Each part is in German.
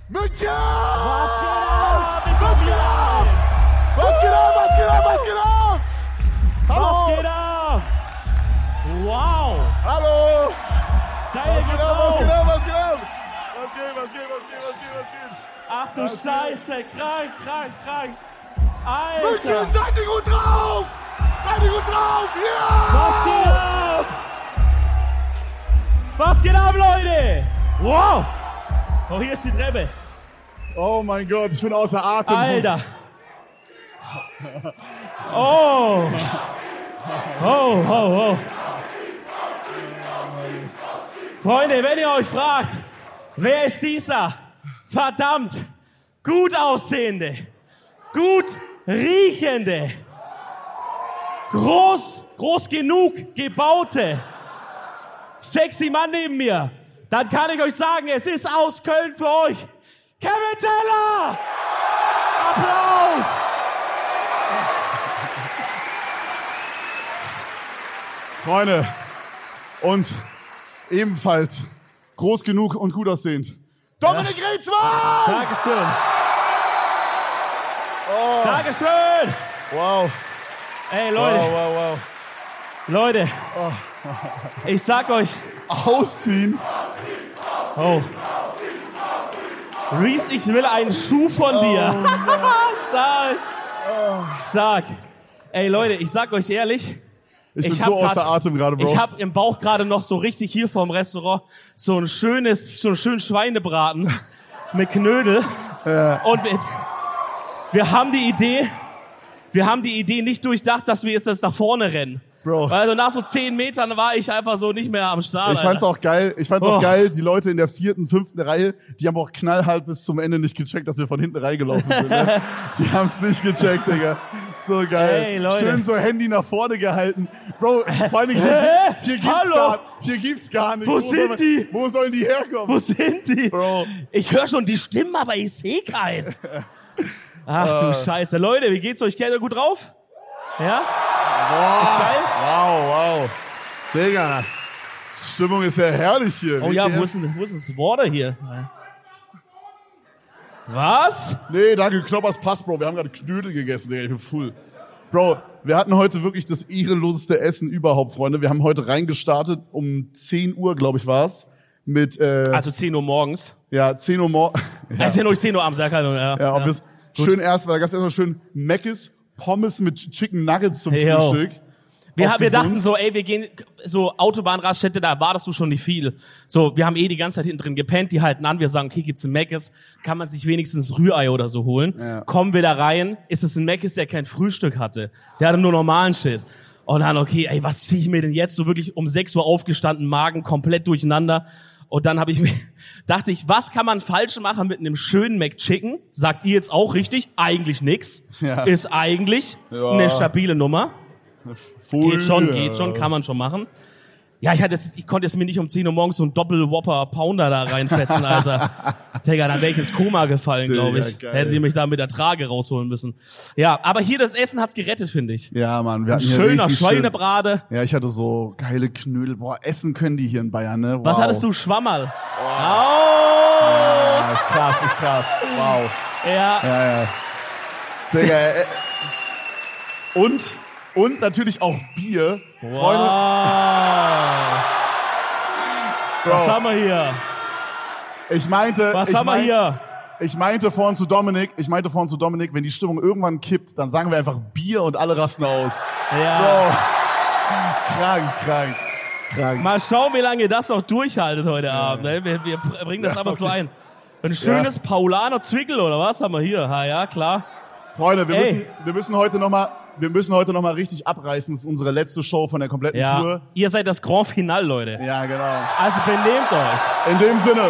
München! Was geht ab? Was geht ab? Was geht ab? Was geht ab? Was geht ab? Hallo! Was geht ab? Wow! Hallo! Seid ihr Was geht ab? Was geht getraut? ab? Was geht ab? Was geht? Ach du Scheiße, krank. München, Alter! seid ihr gut drauf? Seid ihr gut drauf? Ja! Was geht ab? Was geht ab, Leute? Wow! Oh, hier ist die Treppe. Oh mein Gott, ich bin außer Atem. Alter! Oh! Oh. Freunde, wenn ihr euch fragt, wer ist dieser verdammt gut aussehende, gut riechende, groß genug gebaute, sexy Mann neben mir, dann kann ich euch sagen, es ist aus Köln für euch Kevin Teller! Applaus! Freunde, und ebenfalls groß genug und gut aussehend, Dominik Reetzmann! Dankeschön. Dankeschön! Wow. Ey, Leute, Wow. Leute, ich sag euch, Ausziehen. oh. Reese, ich will einen Schuh von dir. Stark. Ey, Leute, ich sag euch ehrlich, Ich bin hab so außer Atem gerade, Bro. Ich hab im Bauch gerade noch so richtig hier vorm Restaurant so einen schönen Schweinebraten mit Knödel. Ja. Und wir haben die Idee nicht durchdacht, dass wir jetzt das nach vorne rennen. Bro. Weil also nach so 10 Metern war ich einfach so nicht mehr am Start. Ich fand's auch geil. Die Leute in der 4., 5. Reihe, die haben auch knallhart bis zum Ende nicht gecheckt, dass wir von hinten reingelaufen sind. Ne? Die haben's nicht gecheckt, Digga. So geil. Ey, Leute. Schön so Handy nach vorne gehalten. Bro, vor allem hier gibt's gar nicht. Wo sind die? Wo sollen die herkommen? Wo sind die? Bro. Ich höre schon die Stimmen, aber ich sehe keinen. Ach du Scheiße. Leute, wie geht's euch? Geht ihr gut drauf? Ja? Boah. Ist geil? Wow. Digga. Stimmung ist ja herrlich hier. Oh ja, wo ist denn das Water hier? Was? Nee, danke, Knoppers passt, Bro. Wir haben gerade Knödel gegessen, Digga. Ich bin full. Bro, wir hatten heute wirklich das ehrenloseste Essen überhaupt, Freunde. Wir haben heute reingestartet, um 10 Uhr, glaube ich, war's. Mit, Also 10 Uhr morgens. ja, 10 Uhr morgens. Ja. Also ja noch 10 Uhr abends, ja. Ja, ob das schön erst, weil da gab's erstmal schön Mc's, Pommes mit Chicken Nuggets zum Frühstück. Wir Auch gesund. dachten so, ey, wir gehen so Autobahnraststätte, da erwartest du schon nicht viel. So, wir haben die ganze Zeit hinten drin gepennt, die halten an, wir sagen, okay, gibt's ein Mc's, kann man sich wenigstens Rührei oder so holen. Ja. Kommen wir da rein, ist es ein Mc's, der kein Frühstück hatte. Der hatte nur normalen Shit. Und dann, okay, ey, was zieh ich mir denn jetzt? So wirklich um 6 Uhr aufgestanden, Magen komplett durcheinander. Und dann dachte ich, was kann man falsch machen mit einem schönen McChicken? Sagt ihr jetzt auch richtig? Eigentlich nix. Ja. Ist eigentlich Ja. eine stabile Nummer. Full, Geht schon, kann man schon machen. Ja, ich konnte jetzt mir nicht um 10 Uhr morgens so einen Doppel-Whopper-Pounder da reinfetzen, Alter. Digga, dann wäre ich ins Koma gefallen, glaube ich. Geil. Hättet ihr mich da mit der Trage rausholen müssen. Ja, aber hier das Essen hat's gerettet, finde ich. Ja, Mann. Wir hatten hier Schöner richtig Schweinebrate. Ja, ich hatte so geile Knödel. Boah, essen können die hier in Bayern, ne? Wow. Was hattest du? Schwammerl. Oh! Ja, ist krass. Wow. Ja. Digga, und natürlich auch Bier. Wow. Freunde, Was haben wir hier? ich meinte vorhin zu Dominik, wenn die Stimmung irgendwann kippt, dann sagen wir einfach Bier und alle rasten aus. Ja. Bro. Krank. Mal schauen, wie lange ihr das noch durchhaltet heute Abend. Ne? Wir bringen das ab und zu ein. Ein schönes Paulaner Zwickel oder was haben wir hier? Ja, klar. Freunde, wir müssen heute noch mal richtig abreißen. Das ist unsere letzte Show von der kompletten Tour. Ihr seid das Grand Finale, Leute. Ja, genau. Also benehmt euch. In dem Sinne.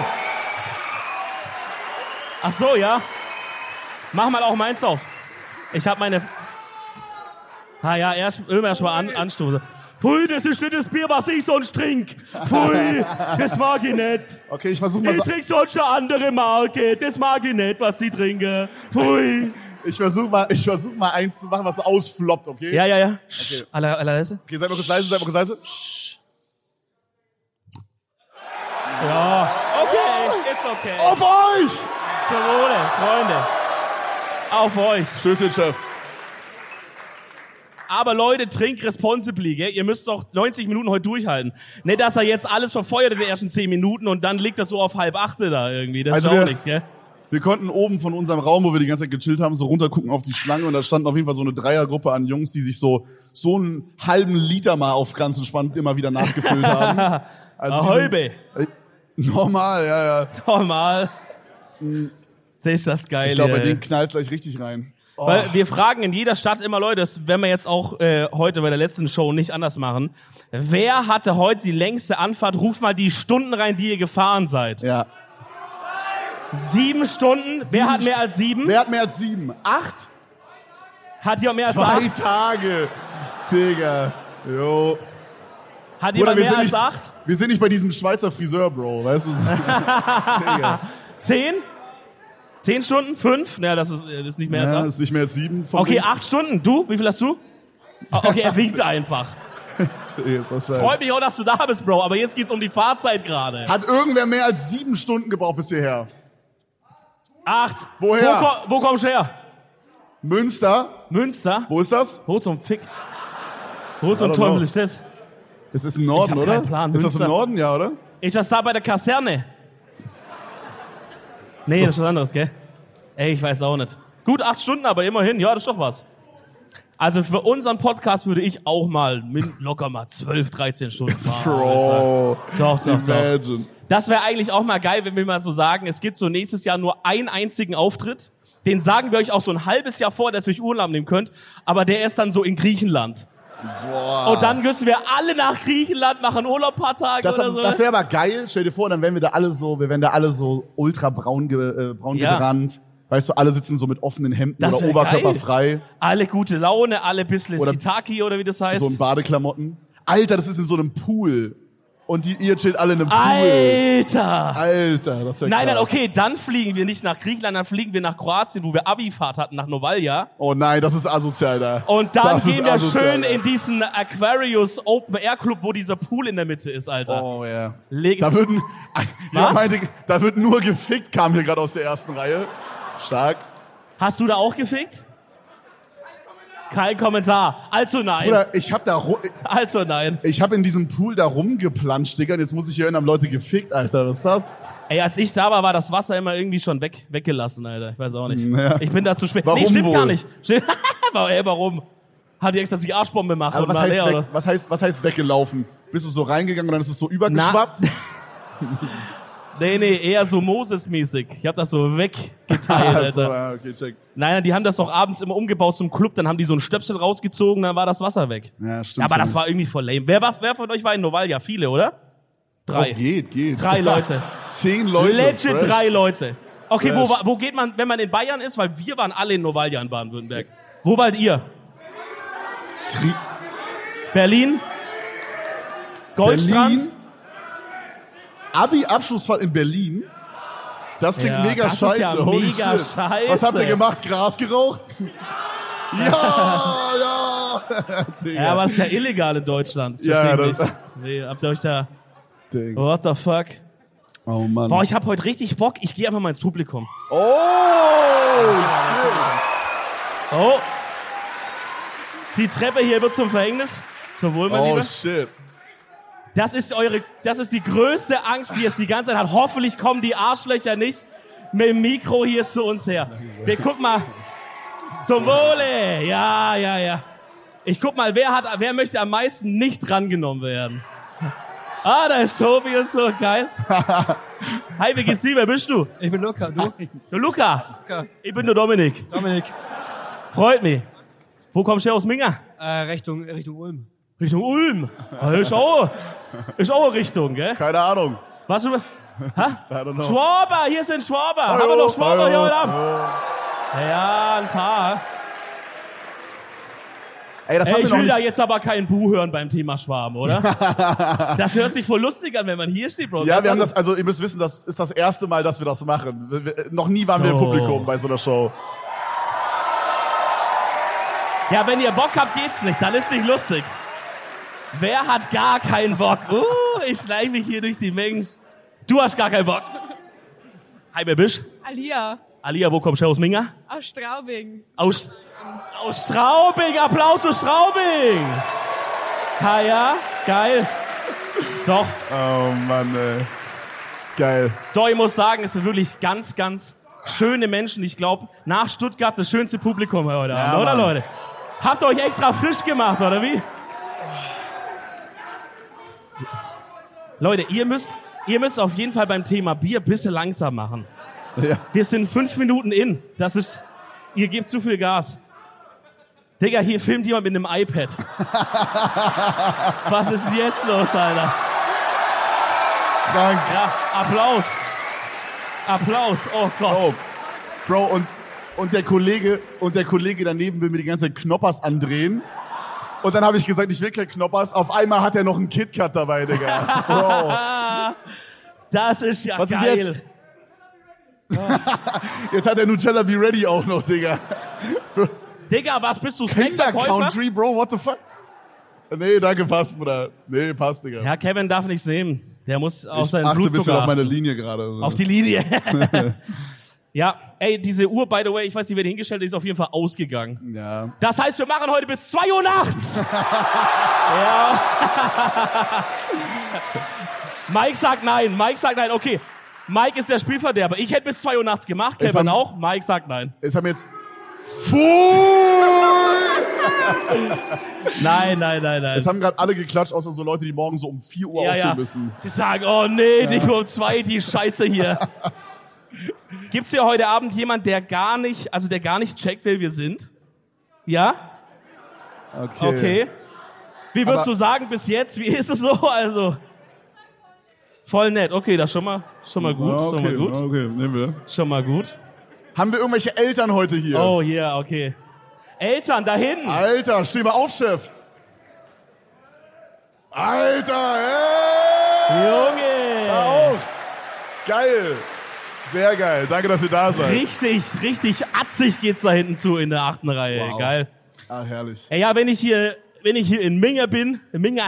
Ach so, ja. Mach mal auch meins auf. Ich habe meine... erst mal anstoßen. Pui, das ist nicht das Bier, was ich sonst trink. Pui, das mag ich nicht. Okay, ich versuche mal... Ich trinke sonst eine andere Marke. Das mag ich nicht, was sie trinken. Pui. Ich versuch mal eins zu machen, was ausfloppt, okay? Ja. Okay. Leise. Okay, seid mal kurz leise. Ja, okay, ist okay. Auf euch! Zum Wohle, Freunde. Auf euch. Stößchen, Chef. Aber Leute, trinkt responsibly, gell? Ihr müsst doch 90 Minuten heute durchhalten. Nicht, dass er jetzt alles verfeuert in den ersten 10 Minuten und dann liegt das so auf 7:30 da irgendwie. Das ist auch nichts, gell? Wir konnten oben von unserem Raum, wo wir die ganze Zeit gechillt haben, so runtergucken auf die Schlange und da standen auf jeden Fall so eine Dreiergruppe an Jungs, die sich so einen halben Liter mal auf ganz entspannt immer wieder nachgefüllt haben. Also halbe. Normal, ja. Normal. Ist das geil, Ich glaube, bei denen knallt gleich richtig rein. Oh. Weil wir fragen in jeder Stadt immer Leute, das werden wir jetzt auch heute bei der letzten Show nicht anders machen. Wer hatte heute die längste Anfahrt? Ruft mal die Stunden rein, die ihr gefahren seid. Ja. 7 Stunden? Wer hat mehr als 7? Wer hat mehr als 7? 8? Hat jemand mehr als 2 8? Tage. Digga. Jo. Hat jemand mehr als 8? Wir sind nicht bei diesem Schweizer Friseur, Bro. Weißt du? Digga. 10? 10 Stunden? 5? Naja, das ist nicht mehr als 8. Ja, ist nicht mehr als 7. Okay, 8 Stunden. Du? Wie viel hast du? Okay, er winkt einfach. Ist das scheiße. Freut mich auch, dass du da bist, Bro. Aber jetzt geht's um die Fahrzeit gerade. Hat irgendwer mehr als 7 Stunden gebraucht bis hierher? 8. Woher? Wo kommst du her? Münster. Münster? Wo ist das? Wo zum Fick? Wo zum Teufel ist das? Ist das im Norden, Ich hab oder? keinen Plan. Ist das Münster. im Norden, ja, oder? Ist das da bei der Kaserne? Nee, das ist was anderes, gell? Ey, ich weiß auch nicht. Gut 8 Stunden, aber immerhin, ja, das ist doch was. Also für unseren Podcast würde ich auch mal locker mal 12, 13 Stunden fahren. Bro. Doch. Imagine. Das wäre eigentlich auch mal geil, wenn wir mal so sagen, es gibt so nächstes Jahr nur einen einzigen Auftritt. Den sagen wir euch auch so ein halbes Jahr vor, dass ihr euch Urlaub nehmen könnt. Aber der ist dann so in Griechenland. Boah. Und dann müssen wir alle nach Griechenland, machen Urlaub ein paar Tage oder so. Das wäre aber geil. Stell dir vor, dann wären wir wären da alle so ultra braun gebrannt. Weißt du, alle sitzen so mit offenen Hemden Das oder wär oberkörperfrei. Alle gute Laune, alle bisschen Oder Sitaki oder wie das heißt. So in Badeklamotten. Alter, das ist in so einem Pool. Und ihr chillt alle in einem Pool. Alter, das wäre Nein, okay, dann fliegen wir nicht nach Griechenland, dann fliegen wir nach Kroatien, wo wir Abifahrt hatten, nach Novalja. Oh nein, das ist asozial da. Und dann Das ist gehen wir asozial, schön ja. in diesen Aquarius Open Air Club, wo dieser Pool in der Mitte ist, Alter. Oh ja. Leg- Da würden, Was? meinte, da wird nur gefickt, kam hier gerade aus der ersten Reihe. Stark. Hast du da auch gefickt? Kein Kommentar. Also nein. Bruder, ich hab in diesem Pool da rumgeplanscht, Digga, und jetzt muss ich hier hören, haben Leute gefickt, Alter, was ist das? Ey, als ich da war das Wasser immer irgendwie schon weggelassen, Alter. Ich weiß auch nicht. Ja. Ich bin da zu spät. Warum Nee, stimmt wohl? gar nicht. Warum? Hat die extra die Arschbombe gemacht Aber und war leer, oder? was heißt weggelaufen? Bist du so reingegangen und dann ist es so übergeschwappt? Nee, eher so Moses-mäßig. Ich hab das so weggeteilt, Also, Alter. okay, check. Nein, die haben das doch abends immer umgebaut zum Club, dann haben die so einen Stöpsel rausgezogen, dann war das Wasser weg. Ja, stimmt. Aber das schon. war irgendwie voll lame. Wer von euch war in Novalja? Viele, oder? 3. Oh, geht. 3 Leute. 10 Leute. Legit fresh. 3 Leute. Okay, Fresh. wo geht man, wenn man in Bayern ist? Weil wir waren alle in Novalja in Baden-Württemberg. Wo wart ihr? Berlin? Goldstrand? Berlin? Abi-Abschlussfahrt in Berlin? Das klingt Ja, mega das ist scheiße. ja Holy mega shit. scheiße. Was habt ihr gemacht? Gras geraucht? ja. Digga. Ja, aber es ist ja illegal in Deutschland. Das Ja, verstehe ich das- nicht. Nee, habt ihr euch da... Ding. What the fuck? Oh Mann. Boah, ich hab heute richtig Bock. Ich gehe einfach mal ins Publikum. Oh! Oh. Die Treppe hier wird zum Verhängnis. Zum Wohl, mein Oh Lieber. shit. Das ist die größte Angst, die es die ganze Zeit hat. Hoffentlich kommen die Arschlöcher nicht mit dem Mikro hier zu uns her. Wir gucken mal. Zum Wohle. Ja. Ich guck mal, wer möchte am meisten nicht drangenommen werden? Ah, da ist Tobi und so. Geil. Hi, wie geht's dir? Wer bist du? Ich bin Luca, du? Du Luca. Luca. Ich bin der Dominik. Dominik. Freut mich. Wo kommst du her aus Minga? Richtung Ulm. Richtung Ulm. Ist auch eine Richtung, gell? Keine Ahnung. Was du? Hä? I don't know. Schwaber, hier sind Schwaber. Haben wir noch Schwaber hier heute Abend? Ja, ein paar. Ey, das haben Ey, wir ich noch will nicht. da jetzt aber keinen Bu hören beim Thema Schwaben, oder? Das hört sich voll lustig an, wenn man hier steht, Bro. Ja, Ganz wir haben anders. das, also ihr müsst wissen, das ist das erste Mal, dass wir das machen. Noch nie waren wir im So. Publikum bei so einer Show. Ja, wenn ihr Bock habt, geht's nicht. Dann ist nicht lustig. Wer hat gar keinen Bock? Ich schleiche mich hier durch die Mengen. Du hast gar keinen Bock. Hi, wer bist? Alia Alia, wo kommst du aus Minga? aus Straubing. Aus Straubing, Applaus für Straubing! Ja, geil. Doch, Oh Mann, ey. Geil. doch, ich muss sagen, es sind wirklich ganz, ganz schöne Menschen. Ich glaube, nach Stuttgart das schönste Publikum heute Ja, Abend, oder Mann. Leute? Habt ihr euch extra frisch gemacht, oder wie? Leute, ihr müsst auf jeden Fall beim Thema Bier ein bisschen langsam machen. Ja. Wir sind 5 Minuten in. Ihr gebt zu viel Gas. Digga, hier filmt jemand mit einem iPad. Was ist denn jetzt los, Alter? Krank. Ja, Applaus, oh Gott. Oh. Bro, und der Kollege daneben will mir die ganze Zeit Knoppers andrehen. Und dann habe ich gesagt, ich will kein Knoppers. Auf einmal hat er noch einen KitKat dabei, Digga. Bro. Das ist ja Was ist geil. jetzt? Jetzt hat er Nutella Be Ready auch noch, Digga. Digga, was bist du, Kinder Snackverkäufer? Country, Bro, what the fuck? Nee, danke, passt, Bruder. Nee, passt, Digga. Ja, Kevin darf nichts nehmen. Der muss auf Ich seinen achte ein bisschen Blutzucker auf meine Linie gerade. auf die Linie. Ja, ey, diese Uhr, by the way, ich weiß nicht, wer die hingestellt hat, die ist auf jeden Fall ausgegangen. Ja. Das heißt, wir machen heute bis 2 Uhr nachts. Ja. Mike sagt nein, okay. Mike ist der Spielverderber. Ich hätte bis 2 Uhr nachts gemacht, Es Kevin haben- auch. Mike sagt nein. Es haben jetzt Nein. Es haben gerade alle geklatscht, außer so Leute, die morgen so um 4 Uhr aufstehen müssen. Die sagen, oh nee, nicht um 2, die Scheiße hier. Gibt's hier heute Abend jemand, der gar nicht checkt, wer wir sind? Ja? Okay. Wie würdest Aber- du sagen bis jetzt? Wie ist es so? Also voll nett. Okay, das schon mal gut, Okay, nehmen wir. schon mal gut. Haben wir irgendwelche Eltern heute hier? Oh yeah, okay. Eltern da hinten. Alter, steh mal auf, Chef. Alter, hey! Junge. Auf! Geil. Sehr geil. Danke, dass ihr da seid. Richtig atzig geht's da hinten zu in der 8. Reihe. Wow. Geil. Ah, herrlich. Ey, ja, wenn ich hier in Minga bin, Minga,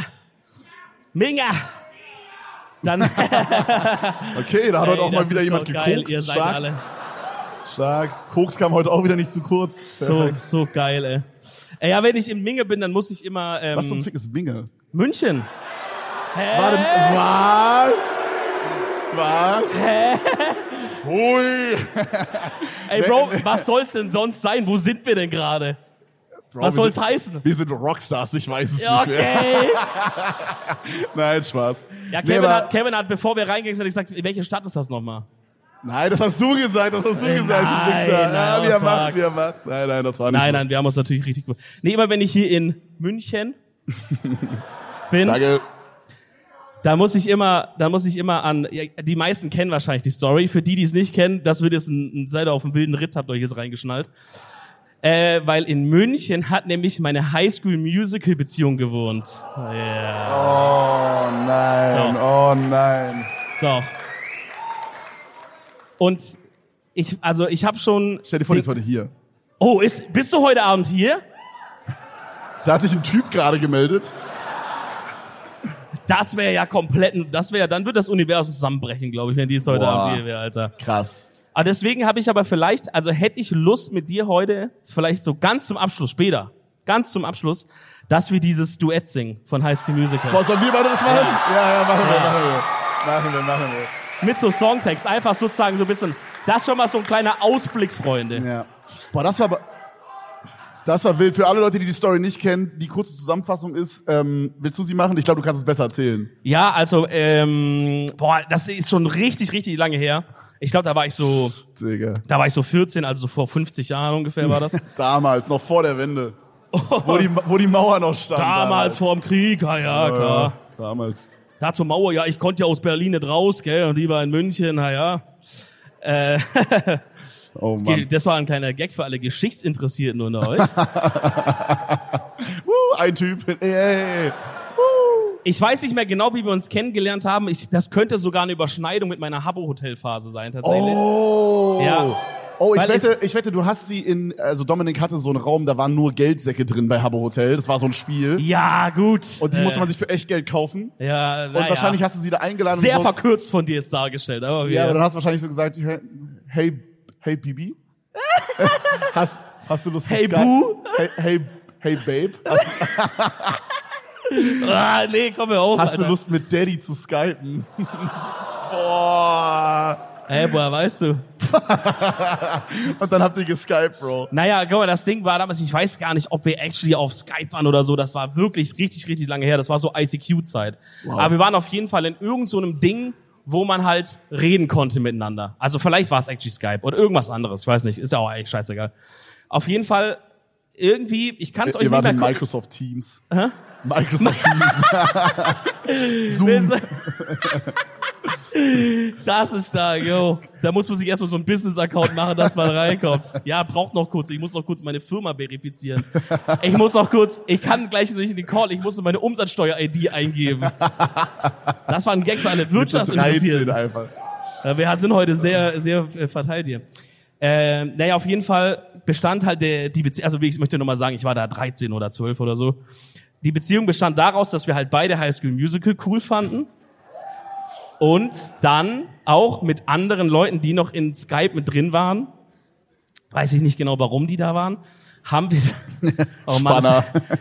dann Okay, da hat heute auch mal das wieder ist jemand so geil, gekokst. ihr seid Stark, alle stark. Koks kam heute auch wieder nicht zu kurz. Perfekt. so geil, ey. Ey, ja, wenn ich in Minga bin, dann muss ich immer Was zum Fick ist Binge? München. Hä? Warte, was? Hä? Hui. Ey, Bro, was soll's denn sonst sein? Wo sind wir denn gerade? Bro, Was wir soll's sind- heißen? Wir sind Rockstars, ich weiß es Ja, nicht mehr. okay. Nein, Spaß. Ja, Nee, aber- Kevin hat, bevor wir reingingen, gesagt, welche Stadt ist das nochmal? Nein, das hast du gesagt, du gesagt, du Nein, Wichser. Ja, wie er fuck. macht, wie er macht. Nein, das war nicht so. Nein, wir haben uns natürlich richtig gut. Nee, immer wenn ich hier in München bin, Danke. da muss ich immer an, ja, die meisten kennen wahrscheinlich die Story. Für die es nicht kennen, das wird jetzt seid ihr auf dem wilden Ritt, habt ihr euch jetzt reingeschnallt. Weil in München hat nämlich meine Highschool-Musical-Beziehung gewohnt. Ja, Oh nein, Ja. oh nein. doch. Und ich habe schon... Stell dir vor, die ist heute hier. Oh, bist du heute Abend hier? Da hat sich ein Typ gerade gemeldet. Das wäre ja komplett, dann wird das Universum zusammenbrechen, glaube ich, wenn die es heute Boah. Abend hier wäre, Alter. Krass. Aber deswegen habe ich hätte ich Lust mit dir heute, vielleicht so ganz zum Abschluss, dass wir dieses Duett singen von High School Musical. Boah, sollen wir beide das machen? Ja, machen wir. Mit so Songtext, einfach sozusagen so ein bisschen, das ist schon mal so ein kleiner Ausblick, Freunde. Ja. Boah, das war wild. Für alle Leute, die die Story nicht kennen, die kurze Zusammenfassung ist, willst du sie machen? Ich glaube, du kannst es besser erzählen. Ja, also, das ist schon richtig, richtig lange her. Ich glaube, da war ich so Digga. 14, also so vor 50 Jahren ungefähr war das. Damals, noch vor der Wende. Wo die Mauer noch stand. Damals vor dem Krieg, ja, klar. Damals. Da zur Mauer, ja, ich konnte ja aus Berlin nicht raus, gell, und die war in München, ja. Oh Mann. Das war ein kleiner Gag für alle Geschichtsinteressierten unter euch. Ein Typ. Ey. Ich weiß nicht mehr genau, wie wir uns kennengelernt haben. Das könnte sogar eine Überschneidung mit meiner Habbo-Hotel-Phase sein, tatsächlich. Oh. Ja. Oh, Weil ich wette, du hast sie also Dominik hatte so einen Raum, da waren nur Geldsäcke drin bei Habbo Hotel. Das war so ein Spiel. Ja, gut. Und die musste man sich für echt Geld kaufen. Ja, Und wahrscheinlich hast du sie da eingeladen. sehr und so. verkürzt von dir jetzt dargestellt, aber Ja, aber dann hast du wahrscheinlich so gesagt, hey Bibi? hast du Lust Hey, zu Skype? Boo? Hey Babe? Nee, komm mir auf, Hast Alter. du Lust mit Daddy zu skypen? Boah. Ey, boah, weißt du. Und dann habt ihr geskypt, Bro. Naja, guck mal, das Ding war damals, ich weiß gar nicht, ob wir actually auf Skype waren oder so. Das war wirklich richtig, richtig lange her. Das war so ICQ-Zeit. Wow. Aber wir waren auf jeden Fall in irgend so einem Ding, wo man halt reden konnte miteinander. Also vielleicht war es actually Skype oder irgendwas anderes. Ich weiß nicht, ist ja auch eigentlich scheißegal. Auf jeden Fall irgendwie, ich kann es euch Ihr nicht wart mehr in gucken. Microsoft Teams. Hä? Microsoft Teams. Zoom. Das ist da, yo. Da muss man sich erstmal so einen Business-Account machen, dass man reinkommt. Ja, braucht noch kurz. Ich muss noch kurz meine Firma verifizieren. Ich kann gleich nicht in den Call, ich muss meine Umsatzsteuer-ID eingeben. Das war ein Gag für alle Wirtschaftsinteressierten. einfach. Ja, wir sind heute sehr, sehr verteilt hier. Naja, auf jeden Fall bestand halt die Beziehung, also ich möchte nochmal sagen, ich war da 13 oder 12 oder so. Die Beziehung bestand daraus, dass wir halt beide High School Musical cool fanden. Und dann auch mit anderen Leuten, die noch in Skype mit drin waren, weiß ich nicht genau, warum die da waren, haben wir... Oh Mann, Spanner.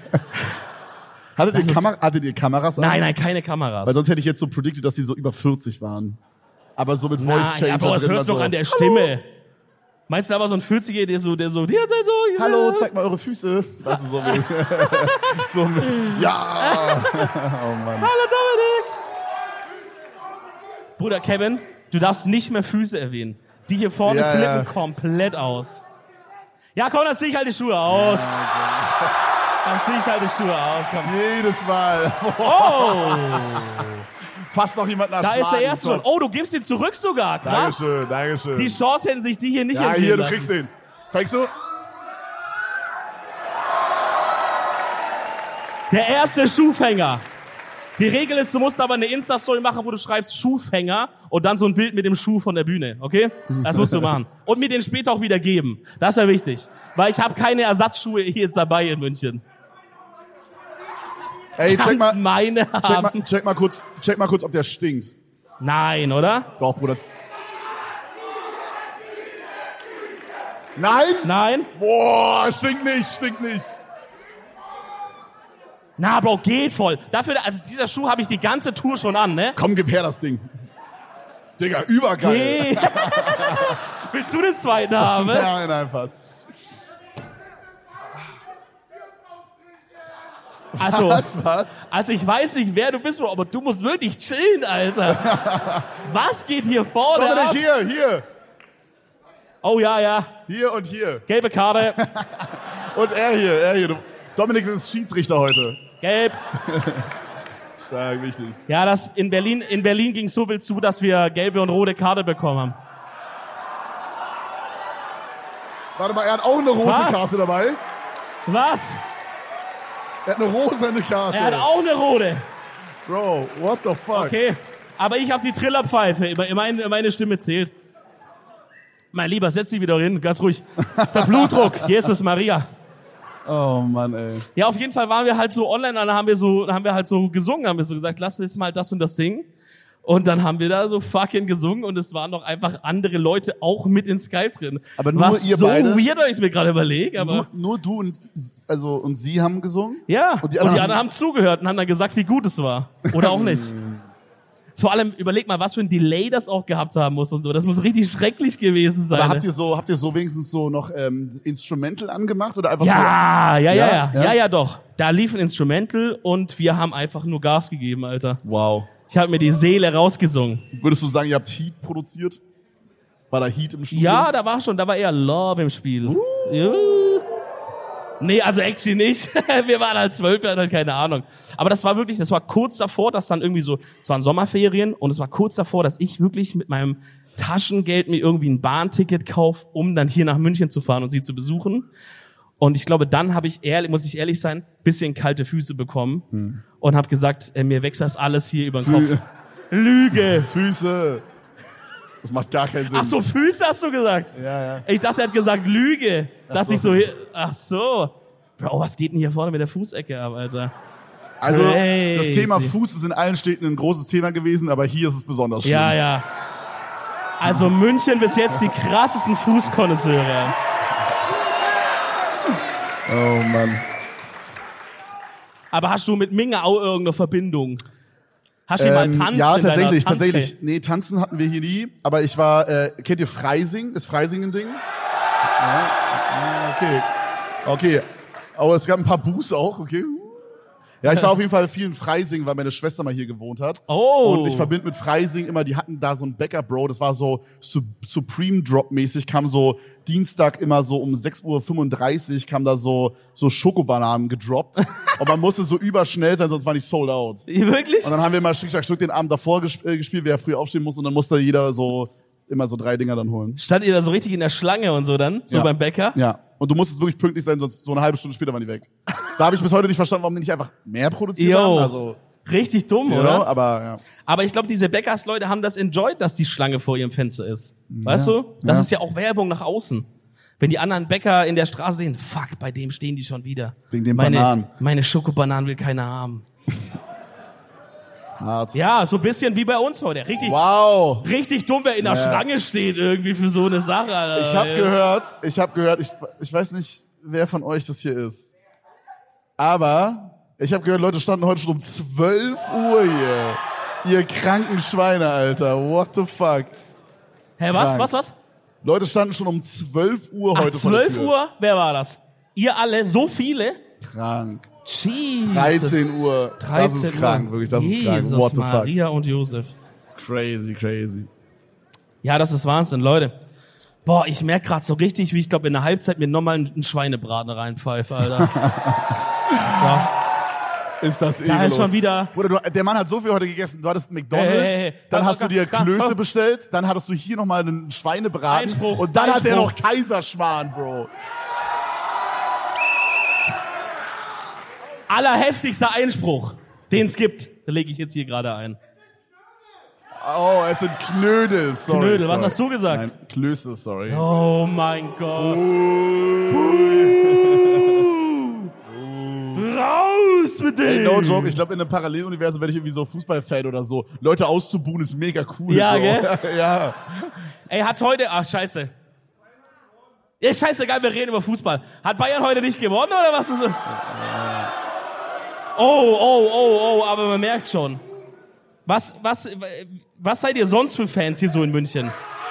Hattet ihr Kameras an? nein, keine Kameras. Weil sonst hätte ich jetzt so predicted, dass die so über 40 waren. Aber so mit Voice Nein, Changer aber das drin. hörst du war doch so, an der Stimme. Meinst du aber so ein 40er, der so, die hat halt so... Hallo, zeig mal eure Füße. Weißt du, so mit, so mit, ja. Oh Mann. Hallo Dominik! Bruder Kevin, du darfst nicht mehr Füße erwähnen. Die hier vorne Ja, flippen ja. komplett aus. Ja, komm, dann zieh ich halt die Schuhe aus. Dann zieh ich halt die Schuhe aus, komm. Jedes Mal. Oh, Fast noch jemand nach da ist der erste schon. Oh, du gibst ihn zurück sogar. Krass. Dankeschön, Dankeschön. Die Chance hätten sich die hier nicht Ja, entgehen hier, du lassen. kriegst den. Fängst du? Der erste Schuhfänger. Die Regel ist, du musst aber eine Insta-Story machen, wo du schreibst Schuhfänger und dann so ein Bild mit dem Schuh von der Bühne, okay? Das musst du machen. Und mir den später auch wieder geben. Das ist ja wichtig. Weil ich habe keine Ersatzschuhe hier jetzt dabei in München. Ey, check Kannst mal, meine haben. check mal kurz, ob der stinkt. Nein, oder? Doch, Bruder. Nein? Nein? Boah, stinkt nicht. Na, Bro, geht voll. Dafür, also dieser Schuh habe ich die ganze Tour schon an, ne? Komm, gib her das Ding. Digga, übergeil. Hey. Willst du den zweiten haben? Ne? Nein, passt. Also, Was? also ich weiß nicht, wer du bist, Bro, aber du musst wirklich chillen, Alter. Was geht hier vorne ab? Dominik, hier. Oh ja, Hier und hier. gelbe Karte, Und er hier. Dominik ist Schiedsrichter heute. gelb. Stark, wichtig. Ja, das in Berlin ging so wild zu, dass wir gelbe und rote Karte bekommen haben. Warte mal, er hat auch eine rote Was? Karte dabei. Was? Er hat eine rosane Karte. Er hat auch eine rote. Bro, what the fuck? Okay, aber ich habe die Trillerpfeife. Meine Stimme zählt. Mein Lieber, setz dich wieder hin, ganz ruhig. Der Blutdruck, Jesus Maria. Oh Mann, ey. Ja, auf jeden Fall waren wir halt so online, und dann haben wir halt so gesungen, haben wir so gesagt, lass uns jetzt mal das und das singen. Und dann haben wir da so fucking gesungen und es waren doch einfach andere Leute auch mit in Skype drin. Aber nur was ihr so beide? weird, wenn ich mir gerade überlege, aber Nur du und sie haben gesungen? ja. Und Und die die anderen anderen haben zugehört und haben dann gesagt, wie gut es war. Oder auch nicht. Vor allem, überleg mal, was für ein Delay das auch gehabt haben muss und so. Das muss richtig schrecklich gewesen sein. Aber ne? habt ihr so wenigstens so noch Instrumental angemacht oder einfach Ja, doch. Da lief ein Instrumental und wir haben einfach nur Gas gegeben, Alter. so? Wow. Ich habe mir die Seele rausgesungen. Würdest du sagen, ihr habt Heat produziert? War da Heat im Studio? Ja, da war eher Love im Spiel. Ja. Nee, also actually nicht. Wir waren halt 12, wir hatten halt keine Ahnung. Aber das war kurz davor, dass dann irgendwie so, es waren Sommerferien und es war kurz davor, dass ich wirklich mit meinem Taschengeld mir irgendwie ein Bahnticket kaufe, um dann hier nach München zu fahren und sie zu besuchen. Und ich glaube, dann habe ich muss ich ehrlich sein, bisschen kalte Füße bekommen und habe gesagt, mir wächst das alles hier über den Kopf. Lüge. Füße. Das macht gar keinen Sinn. Ach so, Füße hast du gesagt? Ja. Ich dachte, er hat gesagt Lüge. Dass so. ich so, ach so. Bro, was geht denn hier vorne mit der Fußecke ab, Alter? Also, Crazy. das Thema Fuß ist in allen Städten ein großes Thema gewesen, aber hier ist es besonders schlimm. Ja. Also München bis jetzt die krassesten Fußkonnoisseure. Oh Mann. Aber hast du mit Minge auch irgendeine Verbindung? Hast du mal tanzen? Ja, in deiner tatsächlich. Tanzwelt? Nee, tanzen hatten wir hier nie. Aber ich war, kennt ihr Freising? Ist Freising ein Ding? Ja, okay. Aber es gab ein paar Boos auch, okay. Ja, ich war auf jeden Fall viel in Freising, weil meine Schwester mal hier gewohnt hat. Oh. Und ich verbinde mit Freising immer, die hatten da so einen Bäcker, Bro, das war so Supreme Drop mäßig, kam so Dienstag immer so um 6:35 Uhr kam da so Schokobananen gedroppt. Und man musste so überschnell sein, sonst war nicht sold out. Wirklich? Und dann haben wir mal Stück den Abend davor gespielt, wer früh aufstehen muss, und dann musste jeder so immer so 3 Dinger dann holen. Stand ihr da so richtig in der Schlange und so dann? So Ja. beim Bäcker? Ja. Und du musstest wirklich pünktlich sein, sonst so eine halbe Stunde später waren die weg. Da habe ich bis heute nicht verstanden, warum die nicht einfach mehr produziert haben. Also, Richtig dumm, you oder? know, aber ja. Aber ich glaube, diese Bäckersleute haben das enjoyed, dass die Schlange vor ihrem Fenster ist. Weißt du? Das Ja. ist ja auch Werbung nach außen. Wenn die anderen Bäcker in der Straße sehen, fuck, bei dem stehen die schon wieder. Wegen den Bananen. Meine Schokobananen will keiner haben. Hart. Ja, so ein bisschen wie bei uns heute. Wow. Richtig dumm, wer in der Schlange steht irgendwie für so eine Sache, Alter. Ich habe gehört, ich weiß nicht, wer von euch das hier ist. Aber ich habe gehört, Leute standen heute schon um 12 Uhr hier. Ihr kranken Schweine, Alter. What the fuck? Hä, was? Krank. Was? Leute standen schon um 12 Uhr heute vor der 12 Tür. Uhr? Wer war das? Ihr alle? So viele? Krank. Jesus. 13 Uhr. Das ist 13 krank, Uhr. wirklich, das ist krank. Jesus, What the fuck? Maria und Josef. Crazy. Ja, das ist Wahnsinn, Leute. Boah, ich merke gerade so richtig, wie ich glaube in der Halbzeit mir nochmal einen Schweinebraten reinpfeife, Alter. Ja. Ist das Da ekellos. ist schon wieder... Bruder, der Mann hat so viel heute gegessen. Du hattest McDonald's, Hey. dann hast du dir Komm. Klöße bestellt, dann hattest du hier nochmal einen Schweinebraten Einspruch, und dann hat er Einspruch. noch Kaiserschmarrn, Bro. Allerheftigster Einspruch, den es gibt. Da lege ich jetzt hier gerade ein. Oh, es sind Knödel, sorry. Knödel, was sorry. hast du gesagt? Nein, Klöße, sorry. Oh mein Gott. Raus mit dem! Ey, no joke, ich glaube, in einem Paralleluniversum werde ich irgendwie so Fußballfan oder so. Leute auszubuhen ist mega cool, Ja, Bro. gell? Ja. Ey, hat heute... Ach, scheiße. Ja, scheißegal, wir reden über Fußball. Hat Bayern heute nicht gewonnen, oder was? Oh, aber man merkt schon. Was seid ihr sonst für Fans hier so in München?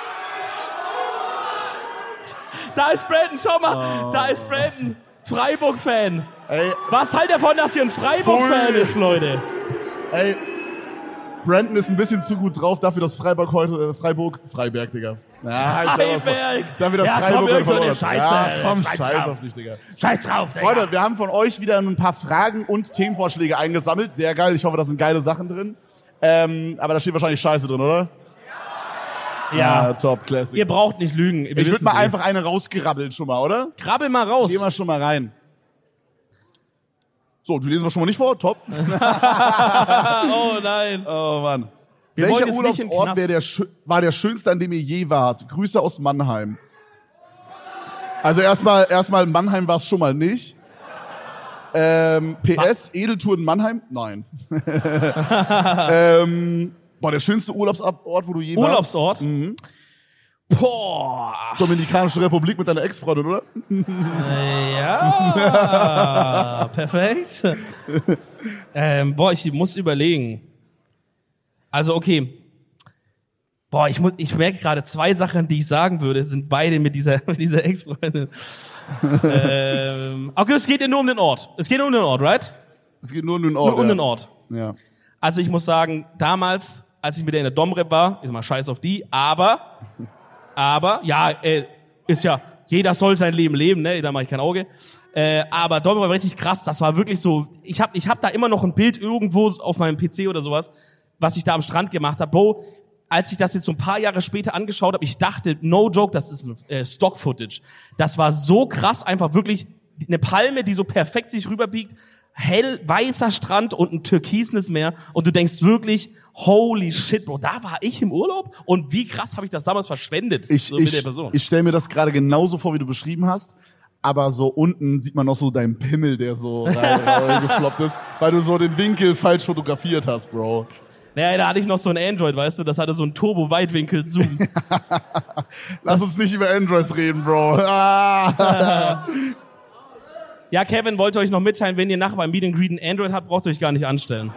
Da ist Brandon, schau mal. Da ist Brandon. Freiburg-Fan. Ey, Was haltet ihr davon, dass hier ein Freiburg-Fan Voll. ist, Leute? ey, Brandon ist ein bisschen zu gut drauf dafür, dass Freiberg, Digga. Ja, halt selber was- Freiberg. Dafür, dass Ja, komm, Freiburg irgend so heute eine verloren hat. Scheiße. Ja, komm, Scheiß scheiß drauf. auf dich, Digga. Scheiß drauf, Digga. Freunde, wir haben von euch wieder ein paar Fragen und Themenvorschläge eingesammelt. Sehr geil. Ich hoffe, da sind geile Sachen drin. Aber da steht wahrscheinlich Scheiße drin, oder? Ja, Top, Classic. ihr braucht nicht lügen. Ich würde mal einfach eine rausgerabbelt schon mal, oder? Krabbel mal raus. Gehen wir schon mal rein. So, du lesen wir schon mal nicht vor. Top. Oh nein. Oh Mann. Wir wollen Welcher jetzt nicht im Urlaubsort Knast. war der schönste, an dem ihr je wart? Grüße aus Mannheim. Also erstmal Mannheim war es schon mal nicht. PS, Edeltour in Mannheim? Nein. Der schönste Urlaubsort, wo du je warst? Urlaubsort? Boah. Dominikanische Republik mit deiner Ex-Freundin, oder? Ja. Perfekt. Ich muss überlegen. Also, okay. Ich merke gerade 2 Sachen, die ich sagen würde, sind beide mit dieser Ex-Freundin. Okay, es geht ja nur um den Ort. Es geht nur um den Ort, right? Es geht nur um den Ort. Nur um den Ort. Ja. Also ich muss sagen, damals, als ich mit der in der Domrep war, ist mal scheiß auf die, aber, ja, ist ja, jeder soll sein Leben leben, ne, da mache ich kein Auge. Aber Domrep war richtig krass, das war wirklich so, ich hab da immer noch ein Bild irgendwo auf meinem PC oder sowas, was ich da am Strand gemacht habe. Bro, als ich das jetzt so ein paar Jahre später angeschaut habe, ich dachte, no joke, das ist ein Stock-Footage. Das war so krass, einfach wirklich eine Palme, die so perfekt sich rüberbiegt, hell weißer Strand und ein türkisenes Meer und du denkst wirklich, holy shit, Bro, da war ich im Urlaub und wie krass habe ich das damals verschwendet mit der Person. Ich stelle mir das gerade genauso vor, wie du beschrieben hast, aber so unten sieht man noch so deinen Pimmel, der so gefloppt ist, weil du so den Winkel falsch fotografiert hast, Bro. Naja, da hatte ich noch so ein Android, weißt du, das hatte so einen Turbo-Weitwinkel-Zoom. Lass uns nicht über Androids reden, Bro. Ja, Kevin wollte euch noch mitteilen, wenn ihr nachher beim Meet and Greet ein Android habt, braucht ihr euch gar nicht anstellen.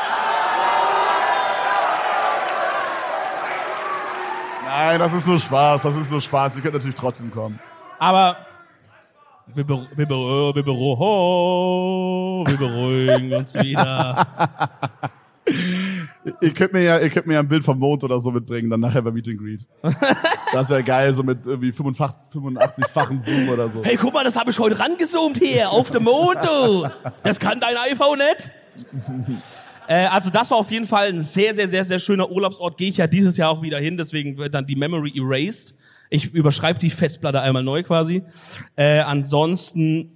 Nein, das ist nur Spaß, Ihr könnt natürlich trotzdem kommen. Aber wir beruhigen uns wieder. Ihr könnt mir ja ein Bild vom Mond oder so mitbringen, dann nachher beim Meet and Greet. Das wäre geil, so mit irgendwie 85-fachen Zoom oder so. Hey, guck mal, das habe ich heute rangezoomt hier, auf dem Mond, du. Das kann dein iPhone nicht. Also das war auf jeden Fall ein sehr, sehr, sehr, sehr schöner Urlaubsort. Gehe ich ja dieses Jahr auch wieder hin, deswegen wird dann die Memory erased. Ich überschreibe die Festplatte einmal neu quasi. Ansonsten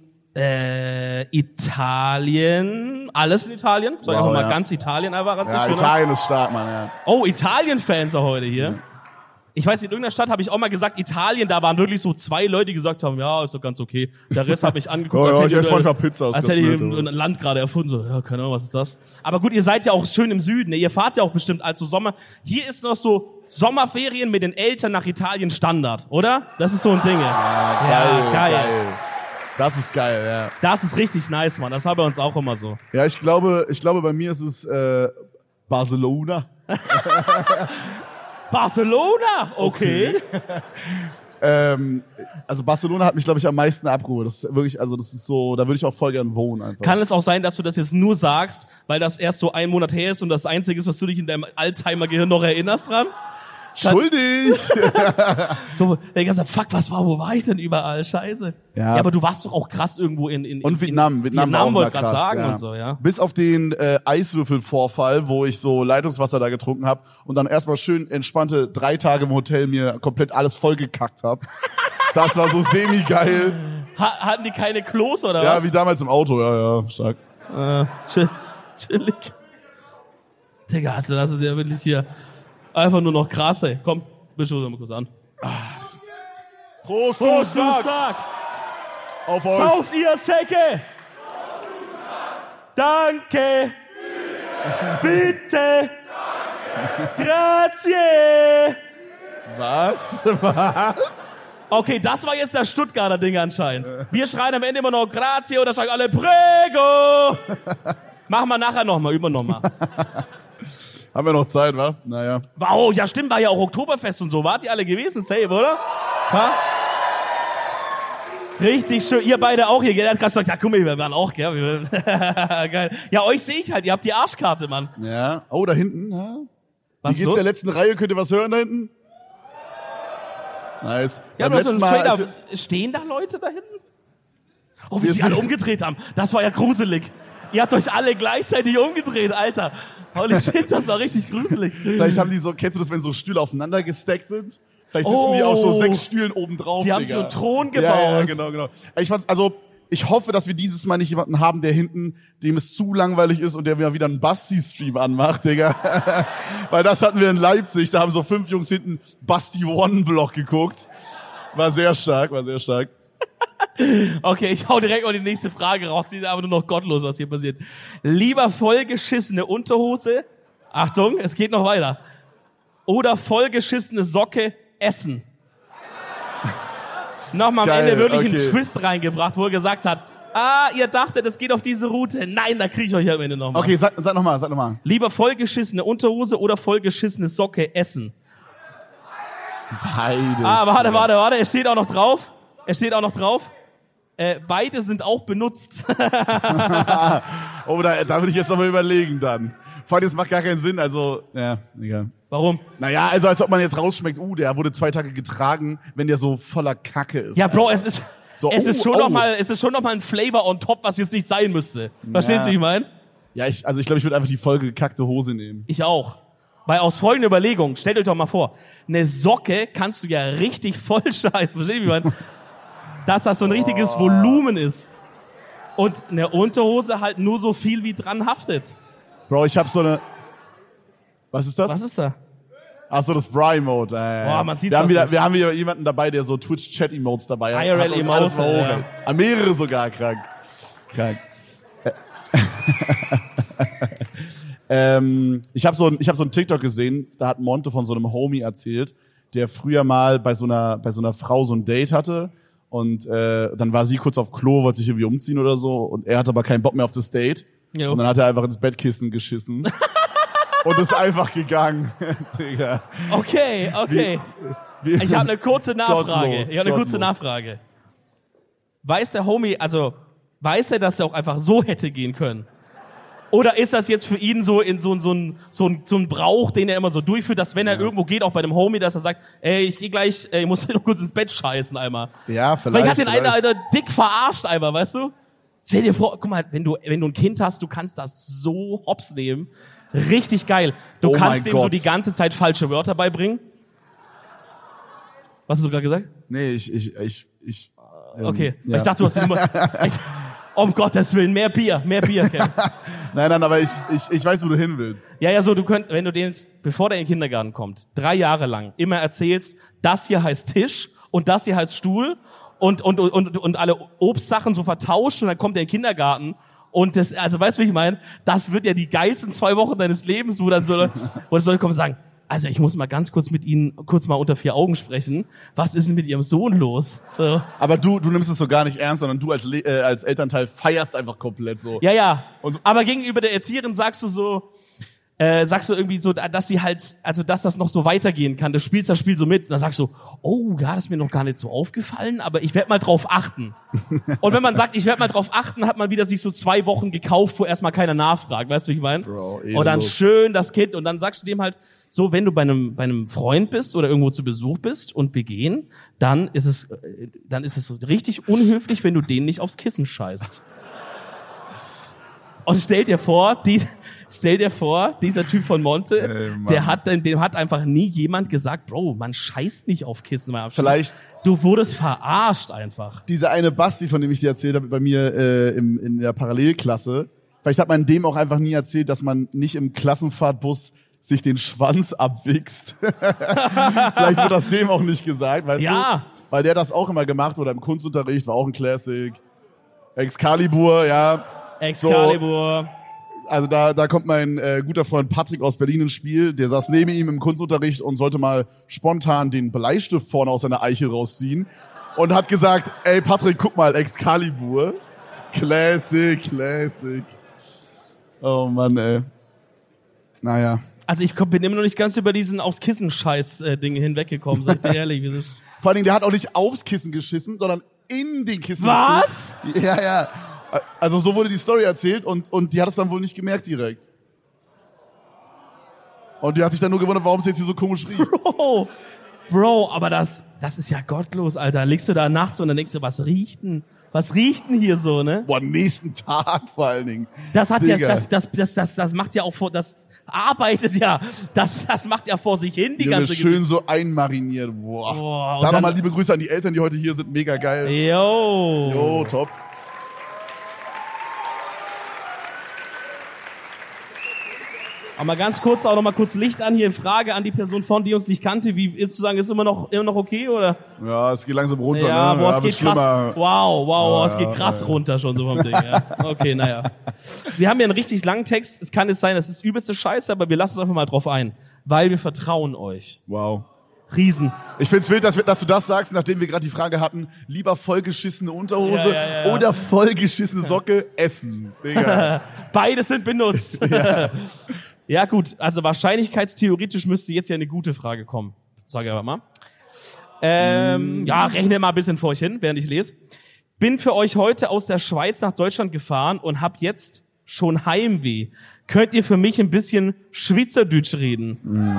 Italien, alles in Italien. Soll ich einfach mal ganz Italien einfach Ja, Italien ist stark, Mann, ja. Oh, Italien-Fans auch heute hier. Ich weiß, in irgendeiner Stadt habe ich auch mal gesagt, Italien, da waren wirklich so 2 Leute, die gesagt haben, ja, ist doch ganz okay. Der Rest hat mich angeguckt, als hätte ich manchmal Pizza aus als hätte ich ein Land gerade erfunden. So, ja, keine Ahnung, was ist das? Aber gut, ihr seid ja auch schön im Süden, ne? Ihr fahrt ja auch bestimmt also Sommer. Hier ist noch so Sommerferien mit den Eltern nach Italien Standard, oder? Das ist so ein Ding. Ja, geil. Das ist geil, ja. Das ist richtig nice, Mann. Das war bei uns auch immer so. Ja, ich glaube, bei mir ist es Barcelona. Barcelona? Okay. Also Barcelona hat mich, glaube ich, am meisten abgeholt. Das ist wirklich, also das ist so, da würde ich auch voll gern wohnen einfach. Kann es auch sein, dass du das jetzt nur sagst, weil das erst so 1 Monat her ist und das Einzige ist, was du dich in deinem Alzheimer-Gehirn noch erinnerst dran? Schuldig! So, der ganze Fuck, wo war ich denn überall? Scheiße. Ja, aber du warst doch auch krass irgendwo in und Vietnam wollte ich gerade krass, sagen ja. und so, ja. Bis auf den Eiswürfelvorfall, wo ich so Leitungswasser da getrunken habe und dann erstmal schön entspannte 3 Tage im Hotel mir komplett alles vollgekackt habe. Das war so semi-geil. Hatten die keine Klos oder was? Ja, wie damals im Auto, ja, stark. Chillig. Digga, also das ist ja wirklich hier einfach nur noch krass, ey. Komm, bisch mal kurz an. Prost, du Prost, Sack! Sack! Auf euch! Sauft ihr Säcke! Danke! Bitte! Grazie! Was? Okay, das war jetzt das Stuttgarter Ding anscheinend. Wir schreien am Ende immer noch Grazie oder sagen alle Prego! Machen wir nachher nochmal, üben wir nochmal. Haben wir noch Zeit, wa? Naja. Wow, ja stimmt, war ja auch Oktoberfest und so. Wart ihr alle gewesen? Safe, oder? Ha? Richtig schön. Ihr beide auch hier, gell? Er hat gerade gesagt, ja guck mal, wir waren auch, gell? Geil. Ja, euch sehe ich halt. Ihr habt die Arschkarte, Mann. Ja. Oh, da hinten, ja. Was Wie geht's los? der letzten Reihe? Könnt ihr was hören da hinten? Nice. Ja, Beim aber so ein letzten Mal, Straight-up. Stehen da Leute da hinten? Oh, wie sie alle umgedreht haben. Das war ja gruselig. Ihr habt euch alle gleichzeitig umgedreht, Alter. Holy shit, das war richtig gruselig. Vielleicht haben die so, kennst du das, wenn so Stühle aufeinander gestackt sind? Vielleicht sitzen die auf so 6 Stühlen oben drauf. Die haben Digga. so einen Thron gebaut. Ja, genau. Ich hoffe, dass wir dieses Mal nicht jemanden haben, der hinten, dem es zu langweilig ist und der wieder einen Basti-Stream anmacht, Digga. Weil das hatten wir in Leipzig, da haben so 5 Jungs hinten Basti One-Block geguckt. War sehr stark. Okay, ich hau direkt mal die nächste Frage raus. Die ist aber nur noch gottlos, was hier passiert. Lieber vollgeschissene Unterhose, Achtung, es geht noch weiter, oder vollgeschissene Socke essen? Nochmal am Geil, Ende wirklich okay. einen Twist reingebracht, wo er gesagt hat, ihr dachtet, es geht auf diese Route. Nein, da kriege ich euch am Ende nochmal. Okay, sag nochmal. Lieber vollgeschissene Unterhose oder vollgeschissene Socke essen? Beides. Warte, es steht auch noch drauf. Beide sind auch benutzt. Oh, da würde ich jetzt noch mal überlegen dann. Vor allem, das macht gar keinen Sinn, also, ja, egal. Warum? Naja, also als ob man jetzt rausschmeckt, der wurde 2 Tage getragen, wenn der so voller Kacke ist. Ja, Bro, es ist schon noch mal ein Flavor on top, was jetzt nicht sein müsste. Verstehst du, wie ich meine? Ja, ich glaube, ich würde einfach die vollgekackte Hose nehmen. Ich auch. Weil aus folgender Überlegung, stellt euch doch mal vor, eine Socke kannst du ja richtig voll scheißen. Versteht ihr, wie ich meine? Dass das so ein richtiges Volumen ist. Und eine Unterhose halt nur so viel, wie dran haftet. Bro, ich hab so eine... Was ist das? Was ist da? Ach so, das Braille-Mode. Boah, man sieht's wir haben hier jemanden dabei, der so Twitch-Chat-Emotes dabei hat. IRL-Emotes, ja. Mehrere sogar, krank. Ich hab so ein TikTok gesehen, da hat Monte von so einem Homie erzählt, der früher mal bei so einer Frau so ein Date hatte und dann war sie kurz auf Klo, wollte sich irgendwie umziehen oder so und er hatte aber keinen Bock mehr auf das Date. Jo. Und dann hat er einfach ins Bettkissen geschissen und ist einfach gegangen. Digga. Okay. Ich habe eine kurze Nachfrage. Weiß der Homie, also weiß er, dass er auch einfach so hätte gehen können? Oder ist das jetzt für ihn so in so ein Brauch, den er immer so durchführt, dass wenn er irgendwo geht, auch bei dem Homie, dass er sagt, ey, ich gehe gleich, ich muss mir noch kurz ins Bett scheißen einmal. Ja, vielleicht. Weil ich hab den Alter dick verarscht einmal, weißt du? Stell dir vor, guck mal, wenn du ein Kind hast, du kannst das so hops nehmen. Richtig geil. Du kannst dem so die ganze Zeit falsche Wörter beibringen. Was hast du gerade gesagt? Nee, okay, ja. Ich dachte, du hast die Nummer. Um Gottes Willen, mehr Bier, Kevin. Nein, aber ich weiß, wo du hin willst. Ja, so, wenn du den, bevor der in den Kindergarten kommt, 3 Jahre lang immer erzählst, das hier heißt Tisch und das hier heißt Stuhl und alle Obstsachen so vertauscht und dann kommt der in den Kindergarten und das, also weißt du, wie ich meine? Das wird ja die geilsten 2 Wochen deines Lebens, wo dann so kommen und sagen, also ich muss mal ganz kurz mit Ihnen, mal unter 4 Augen sprechen. Was ist denn mit Ihrem Sohn los? So. Aber du nimmst es so gar nicht ernst, sondern du als Elternteil feierst einfach komplett so. Ja. Aber gegenüber der Erzieherin sagst du irgendwie so, dass sie halt, also dass das noch so weitergehen kann. Du spielst das Spiel so mit. Dann sagst du, oh, ja, das ist mir noch gar nicht so aufgefallen, aber ich werde mal drauf achten. Und wenn man sagt, ich werde mal drauf achten, hat man wieder sich so 2 Wochen gekauft, wo erstmal keiner nachfragt. Weißt du, wie ich meine? Und dann schön das Kind. Und dann sagst du dem halt, so, wenn du bei einem Freund bist oder irgendwo zu Besuch bist und wir gehen, dann ist es richtig unhöflich, wenn du denen nicht aufs Kissen scheißt. Und stell dir vor, dieser Typ von Monte, dem hat einfach nie jemand gesagt, Bro, man scheißt nicht auf Kissen. Vielleicht. Du wurdest verarscht einfach. Dieser eine Basti, von dem ich dir erzählt habe, bei mir in der Parallelklasse, vielleicht hat man dem auch einfach nie erzählt, dass man nicht im Klassenfahrtbus sich den Schwanz abwichst. Vielleicht wird das dem auch nicht gesagt, weißt du? Weil der das auch immer gemacht oder im Kunstunterricht, war auch ein Classic. Excalibur, ja. Excalibur. So, also da kommt mein guter Freund Patrick aus Berlin ins Spiel. Der saß neben ihm im Kunstunterricht und sollte mal spontan den Bleistift vorne aus seiner Eichel rausziehen. Und hat gesagt, ey Patrick, guck mal, Excalibur. Classic. Oh Mann, ey. Naja. Also ich bin immer noch nicht ganz über diesen aufs Kissen-Scheiß-Ding hinweggekommen, sag ich dir ehrlich. Wie ist das? Vor allen Dingen, der hat auch nicht aufs Kissen geschissen, sondern in den Kissen. Was? Ja. Also so wurde die Story erzählt und die hat es dann wohl nicht gemerkt direkt. Und die hat sich dann nur gewundert, warum es jetzt hier so komisch riecht. Bro, aber das ist ja gottlos, Alter. Dann liegst du da nachts und dann denkst du, was riecht denn hier so, ne? Boah, nächsten Tag vor allen Dingen. Das macht ja auch das arbeitet ja, das macht ja vor sich hin, die ganze Geschichte. Schön so einmariniert, boah. Da nochmal liebe Grüße an die Eltern, die heute hier sind, mega geil. Jo, top. Aber ganz kurz, auch noch mal kurz Licht an, hier in Frage an die Person von, die uns nicht kannte. Wie ist zu sagen, ist immer noch okay, oder? Ja, es geht langsam runter, ja, ne? Boah, es geht krass. Wow, es geht krass runter schon so vom Ding, ja. Okay, naja. Wir haben hier einen richtig langen Text. Es kann es sein, das ist übelste Scheiße, aber wir lassen uns einfach mal drauf ein. Weil wir vertrauen euch. Wow. Riesen. Ich find's wild, dass du das sagst, nachdem wir gerade die Frage hatten, lieber vollgeschissene Unterhose oder vollgeschissene Socke essen. Digga. Beides sind benutzt. Ja. Ja gut, also wahrscheinlichkeitstheoretisch müsste jetzt ja eine gute Frage kommen. Sag ich aber mal. Ja, rechne mal ein bisschen vor euch hin, während ich lese. Bin für euch heute aus der Schweiz nach Deutschland gefahren und hab jetzt schon Heimweh. Könnt ihr für mich ein bisschen Schweizerdeutsch reden?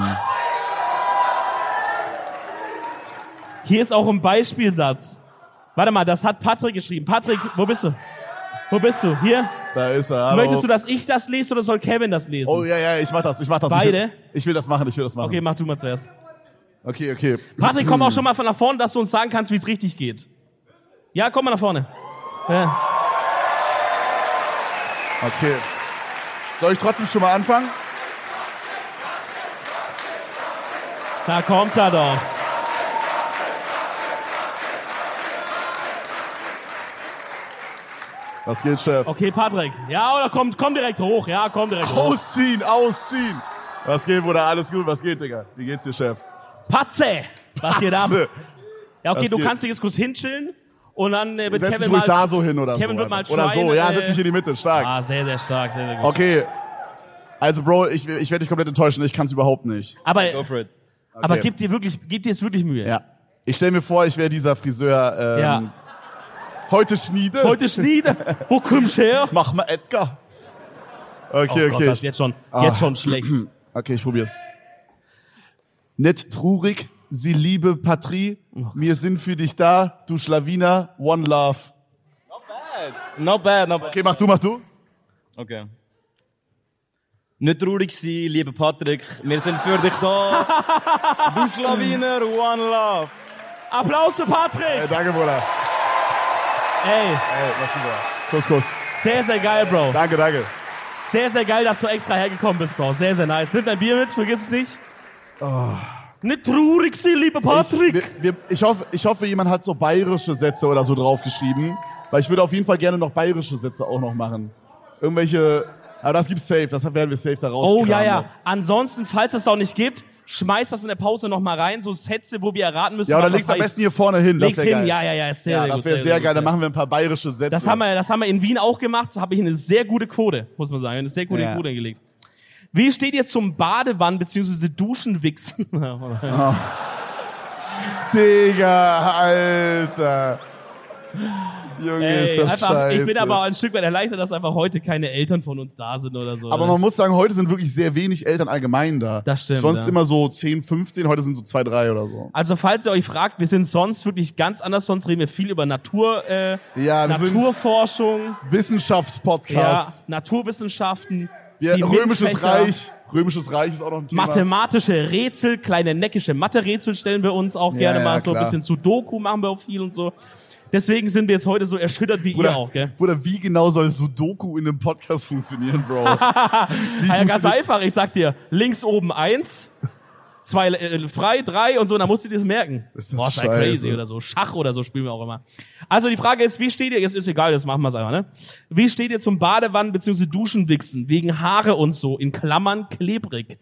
Hier ist auch ein Beispielsatz. Warte mal, das hat Patrick geschrieben. Patrick, wo bist du? Hier? Da ist er. Hallo. Möchtest du, dass ich das lese oder soll Kevin das lesen? Oh ja, ich mach das. Beide? Ich will das machen. Okay, mach du mal zuerst. Okay. Patrick, komm auch schon mal von nach vorne, dass du uns sagen kannst, wie es richtig geht. Ja, komm mal nach vorne. Ja. Okay. Soll ich trotzdem schon mal anfangen? Da kommt er doch. Was geht, Chef? Okay, Patrick. Ja, oder komm direkt hoch. Ja, komm direkt hoch. Ausziehen! Was geht, Bruder? Alles gut? Was geht, Digga? Wie geht's dir, Chef? Patze! Was geht ab? Ja, okay, Was du geht? kannst dich jetzt kurz hinchillen und dann wird Setz Kevin dich mal... ruhig da so hin oder Kevin so. wird mal Oder schreien, so, ja, setz dich in die Mitte, stark. Ah, sehr, sehr stark, sehr, sehr gut. Okay. Also, Bro, ich werde dich komplett enttäuschen, ich kann's überhaupt nicht. Aber Okay. gib dir jetzt wirklich Mühe. Ja. Ich stell mir vor, ich wäre dieser Friseur, Ja. Heute Schniede. Heute Schniede. Wo kommst du her? Mach mal Edgar. Okay, Oh okay. Gott, das ist jetzt schon schlecht. Okay, ich probier's. Nicht trurig, sie liebe Patrie, wir sind für dich da, du Schlawiner, one love. Not bad. Okay, mach du. Okay. Nicht traurig sein, lieber Patrick. Wir sind für dich da. Du Schlawiner, one love. Applaus für Patrick. Danke, Bruder. Ey, Was wieder? Kuss. sehr, sehr geil, Bro. Danke. Sehr, sehr geil, dass du extra hergekommen bist, Bro. Sehr, sehr nice. Nimm dein Bier mit, vergiss es nicht. Nicht traurig sein, lieber Patrick. Ich hoffe, jemand hat so bayerische Sätze oder so draufgeschrieben, weil ich würde auf jeden Fall gerne noch bayerische Sätze auch noch machen. Irgendwelche, aber das gibt's safe, das werden wir safe da rauskramen. Oh, ja. Ansonsten, falls es auch nicht gibt, schmeiß das in der Pause noch mal rein, so Sätze, wo wir erraten müssen, Ja, oder was das leg's am heißt. besten hier vorne hin, das Leg's wäre hin, geil. ja, sehr, Ja, sehr das gut. wäre sehr geil, dann ja. machen wir ein paar bayerische Sätze. Das haben wir in Wien auch gemacht, habe ich eine sehr gute Quote, muss man sagen, eine sehr gute Ja. Quote hingelegt. Wie steht ihr zum Badewannen bzw. Duschenwichsen? Digga, Alter. Junge, ist das scheiße. Ich bin aber ein Stück weit erleichtert, dass einfach heute keine Eltern von uns da sind oder so. Aber man muss sagen, heute sind wirklich sehr wenig Eltern allgemein da. Das stimmt, Sonst ja. immer so 10, 15, heute sind so 2, 3 oder so. Also falls ihr euch fragt, wir sind sonst wirklich ganz anders, sonst reden wir viel über Ja, wir sind Naturforschung, Wissenschaftspodcast. Naturwissenschaften, Wir, die Römisches MINT-Fächer, Reich. Römisches Reich ist auch noch ein Thema. mathematische Rätsel, kleine neckische Mathe-Rätsel stellen wir uns auch gerne ja, mal so ein klar. bisschen Sudoku machen wir auch viel und so. Deswegen sind wir jetzt heute so erschüttert wie ihr auch, gell? Bruder, wie genau soll Sudoku in einem Podcast funktionieren, Bro? Ja, ganz einfach, ich sag dir, links oben 1, 2, 3 und so, dann musst du dir das merken. Ist das Boah, ist halt scheiße. crazy oder so. Schach oder so spielen wir auch immer. Also die Frage ist, wie steht ihr, jetzt ist egal, das machen wir es einfach, ne? Wie steht ihr zum Badewannen bzw. Duschenwichsen wegen Haare und so, in Klammern klebrig?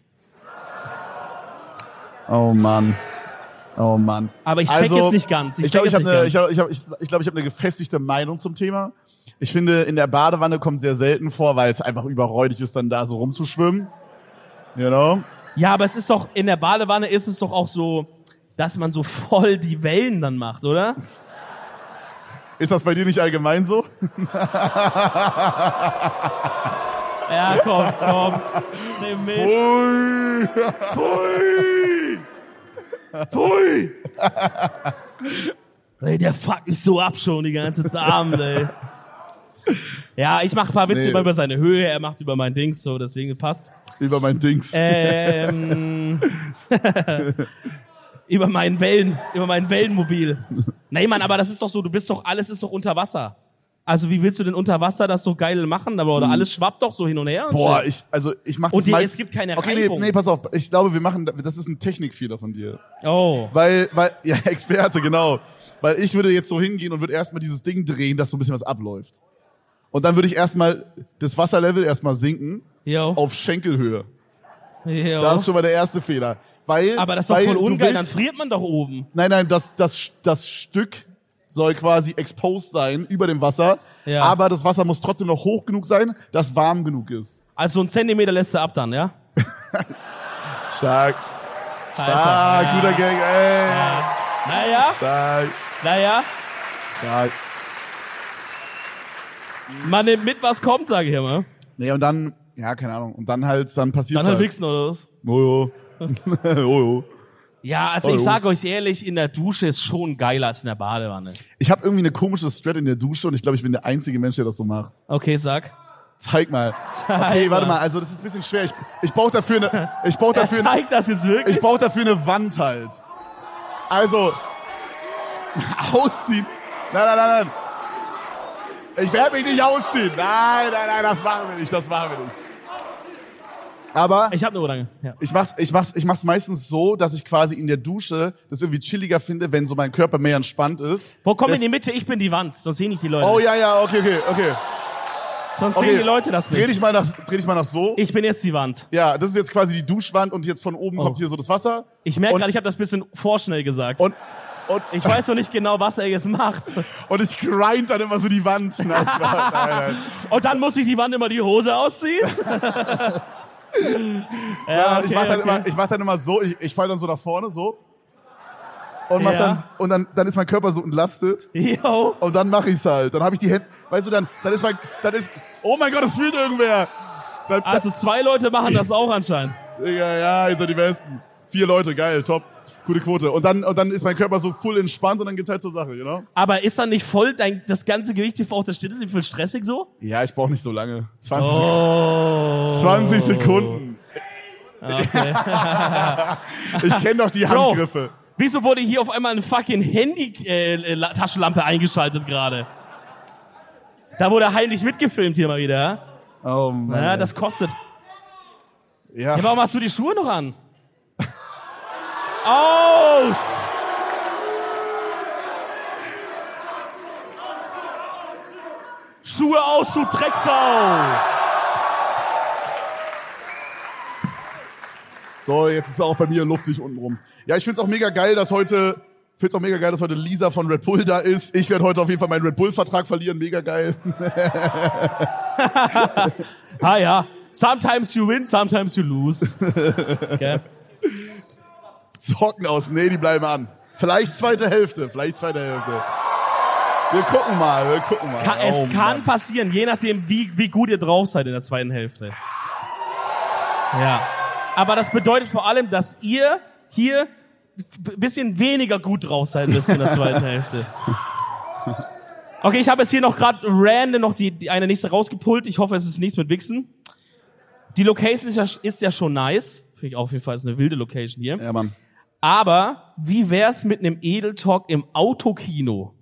Oh Mann. Aber ich check jetzt nicht ganz. Ich glaube, ich habe eine gefestigte Meinung zum Thema. Ich finde, in der Badewanne kommt sehr selten vor, weil es einfach überräudig ist, dann da so rumzuschwimmen. You know? Ja, aber es ist doch, in der Badewanne ist es doch auch so, dass man so voll die Wellen dann macht, oder? Ist das bei dir nicht allgemein so? Ja, komm. Nimm mit. Pui! Ey, der fuckt mich so ab schon, die ganze Abend, ey. Ja, ich mach ein paar Witze Nee. immer über seine Höhe, er macht über mein Dings, so, deswegen passt. Über mein Dings. Über mein Wellenmobil. Nee, Mann, aber das ist doch so, alles ist doch unter Wasser. Also wie willst du denn unter Wasser das so geil machen? Aber oder alles schwappt doch so hin und her. Und Boah, shit. ich mach Und das es gibt keine Okay, Reibung. nee, pass auf. Ich glaube, das ist ein Technikfehler von dir. Oh. Weil, ja, Experte, genau. Weil ich würde jetzt so hingehen und würde erstmal dieses Ding drehen, dass so ein bisschen was abläuft. Und dann würde ich erstmal das Wasserlevel erstmal sinken Jo. auf Schenkelhöhe. Jo. Das ist schon mal der erste Fehler. Weil, Aber das ist doch weil voll du ungeil, dann willst- friert man doch oben. Nein, das Stück soll quasi exposed sein über dem Wasser. Ja. Aber das Wasser muss trotzdem noch hoch genug sein, dass warm genug ist. Also einen Zentimeter lässt er ab dann, ja? Stark. Scheiße. Stark, Ja. guter Gang, ey. Naja, Stark. man nimmt mit, was kommt, sage ich immer. Nee, und dann, ja, keine Ahnung. Und dann passiert's Dann halt halt. wichsen oder was? Oh, oh. Ja, also Oh, ich jo. sage euch ehrlich, in der Dusche ist schon geiler als in der Badewanne. Ich habe irgendwie eine komische Strat in der Dusche und ich glaube, ich bin der einzige Mensch, der das so macht. Okay, sag. Zeig mal. Zeig Okay, warte mal. mal. Also das ist ein bisschen schwer. Ich brauche dafür eine, Er zeigt das jetzt wirklich? ich brauche dafür eine Wand halt. Also ausziehen. Nein. Ich werde mich nicht ausziehen. Nein, das machen wir nicht. Aber Ich habe eine Orange. Ja. ich mach's meistens so, dass ich quasi in der Dusche das irgendwie chilliger finde, wenn so mein Körper mehr entspannt ist. Wo komm in Das- die Mitte, ich bin die Wand, sonst sehen nicht die Leute. Oh ja, okay. Sonst Okay. sehen die Leute das Dreh nicht. dich mal nach so. Ich bin jetzt die Wand. Ja, das ist jetzt quasi die Duschwand und jetzt von oben kommt hier so das Wasser. Ich merke Und- gerade, ich habe das bisschen vorschnell gesagt. Und Ich weiß noch nicht genau, was er jetzt macht. ich grind dann immer so die Wand. Nein. Und dann muss ich die Wand immer die Hose ausziehen? Ja, Ich mach dann immer so, ich fall dann so nach vorne, so. Und Ja. dann ist mein Körper so entlastet. Jo. Und dann mache ich's halt. Dann habe ich die Hände, weißt du, dann ist oh mein Gott, es fühlt irgendwer. Also 2 Leute machen das auch anscheinend. Digga, ja, ihr seid die Besten. 4 Leute, geil, top. Gute Quote. Und dann ist mein Körper so full entspannt und dann geht's halt zur Sache, you know? Aber ist dann nicht voll das ganze Gewicht hier auf der Stirn? Ist nicht voll stressig so? Ja, ich brauche nicht so lange. 20 Oh. 20 Sekunden. Okay. Ich kenne doch die Bro. Handgriffe. Wieso wurde hier auf einmal eine fucking Handy-Taschenlampe eingeschaltet gerade? Da wurde heimlich mitgefilmt hier mal wieder. Ja? Oh Mann. Ja, ey. das kostet. Ja. Ja, warum hast du die Schuhe noch an? Aus! Schuhe aus, du Drecksau! So, jetzt ist es auch bei mir luftig untenrum. Ja, ich find's auch mega geil, dass heute Lisa von Red Bull da ist. Ich werde heute auf jeden Fall meinen Red Bull-Vertrag verlieren. Mega geil. Ah ja, sometimes you win, sometimes you lose. Okay. Socken aus. Nee, die bleiben an. Vielleicht zweite Hälfte. Wir gucken mal. Es kann Mann. passieren, je nachdem, wie gut ihr drauf seid in der zweiten Hälfte. Ja. Aber das bedeutet vor allem, dass ihr hier ein bisschen weniger gut drauf sein müsst in der zweiten Hälfte. Okay, ich habe jetzt hier noch gerade random noch die eine nächste rausgepullt. Ich hoffe, es ist nichts mit Wichsen. Die Location ist ja schon nice. Finde ich auf jeden Fall, ist eine wilde Location hier. Ja, Mann. Aber wie wär's mit einem Edeltalk im Autokino?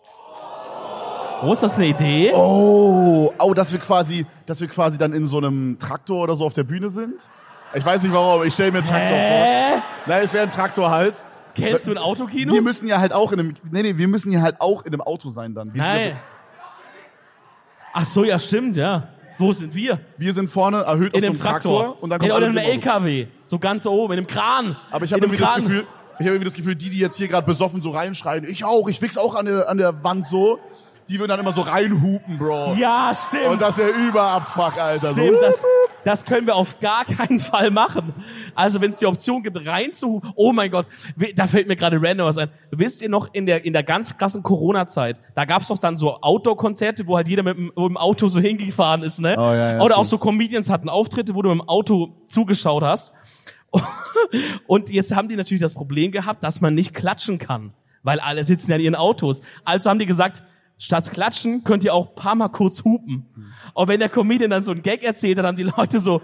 Wo ist das eine Idee? Oh, dass wir quasi dann in so einem Traktor oder so auf der Bühne sind? Ich weiß nicht warum, ich stelle mir einen Traktor vor. Nein, es wäre ein Traktor halt. Kennst du ein Autokino? Wir müssen ja halt auch in einem Auto sein dann. Nein. Ach so, ja, stimmt, ja. Wo sind wir? Wir sind vorne erhöht auf In so einem einem Traktor und dann kommt oder alle in einem mit dem Auto. LKW. So ganz oben, in einem Kran. Aber ich habe irgendwie das Gefühl, die jetzt hier gerade besoffen so reinschreien, ich wichs auch an der Wand so, die würden dann immer so reinhupen, Bro. Ja, stimmt. Und das ist ja Überabfuck, Alter. Stimmt, So. das können wir auf gar keinen Fall machen. Also wenn es die Option gibt, reinzuhupen, oh mein Gott, da fällt mir gerade random was ein. Wisst ihr noch, in der ganz krassen Corona-Zeit, da gab's doch dann so Outdoor-Konzerte, wo halt jeder mit dem Auto so hingefahren ist, ne? Oh, ja, Oder auch stimmt. so Comedians hatten Auftritte, wo du mit dem Auto zugeschaut hast. Und jetzt haben die natürlich das Problem gehabt, dass man nicht klatschen kann, weil alle sitzen ja in ihren Autos. Also haben die gesagt, statt klatschen könnt ihr auch ein paar Mal kurz hupen. Und wenn der Comedian dann so einen Gag erzählt, dann haben die Leute so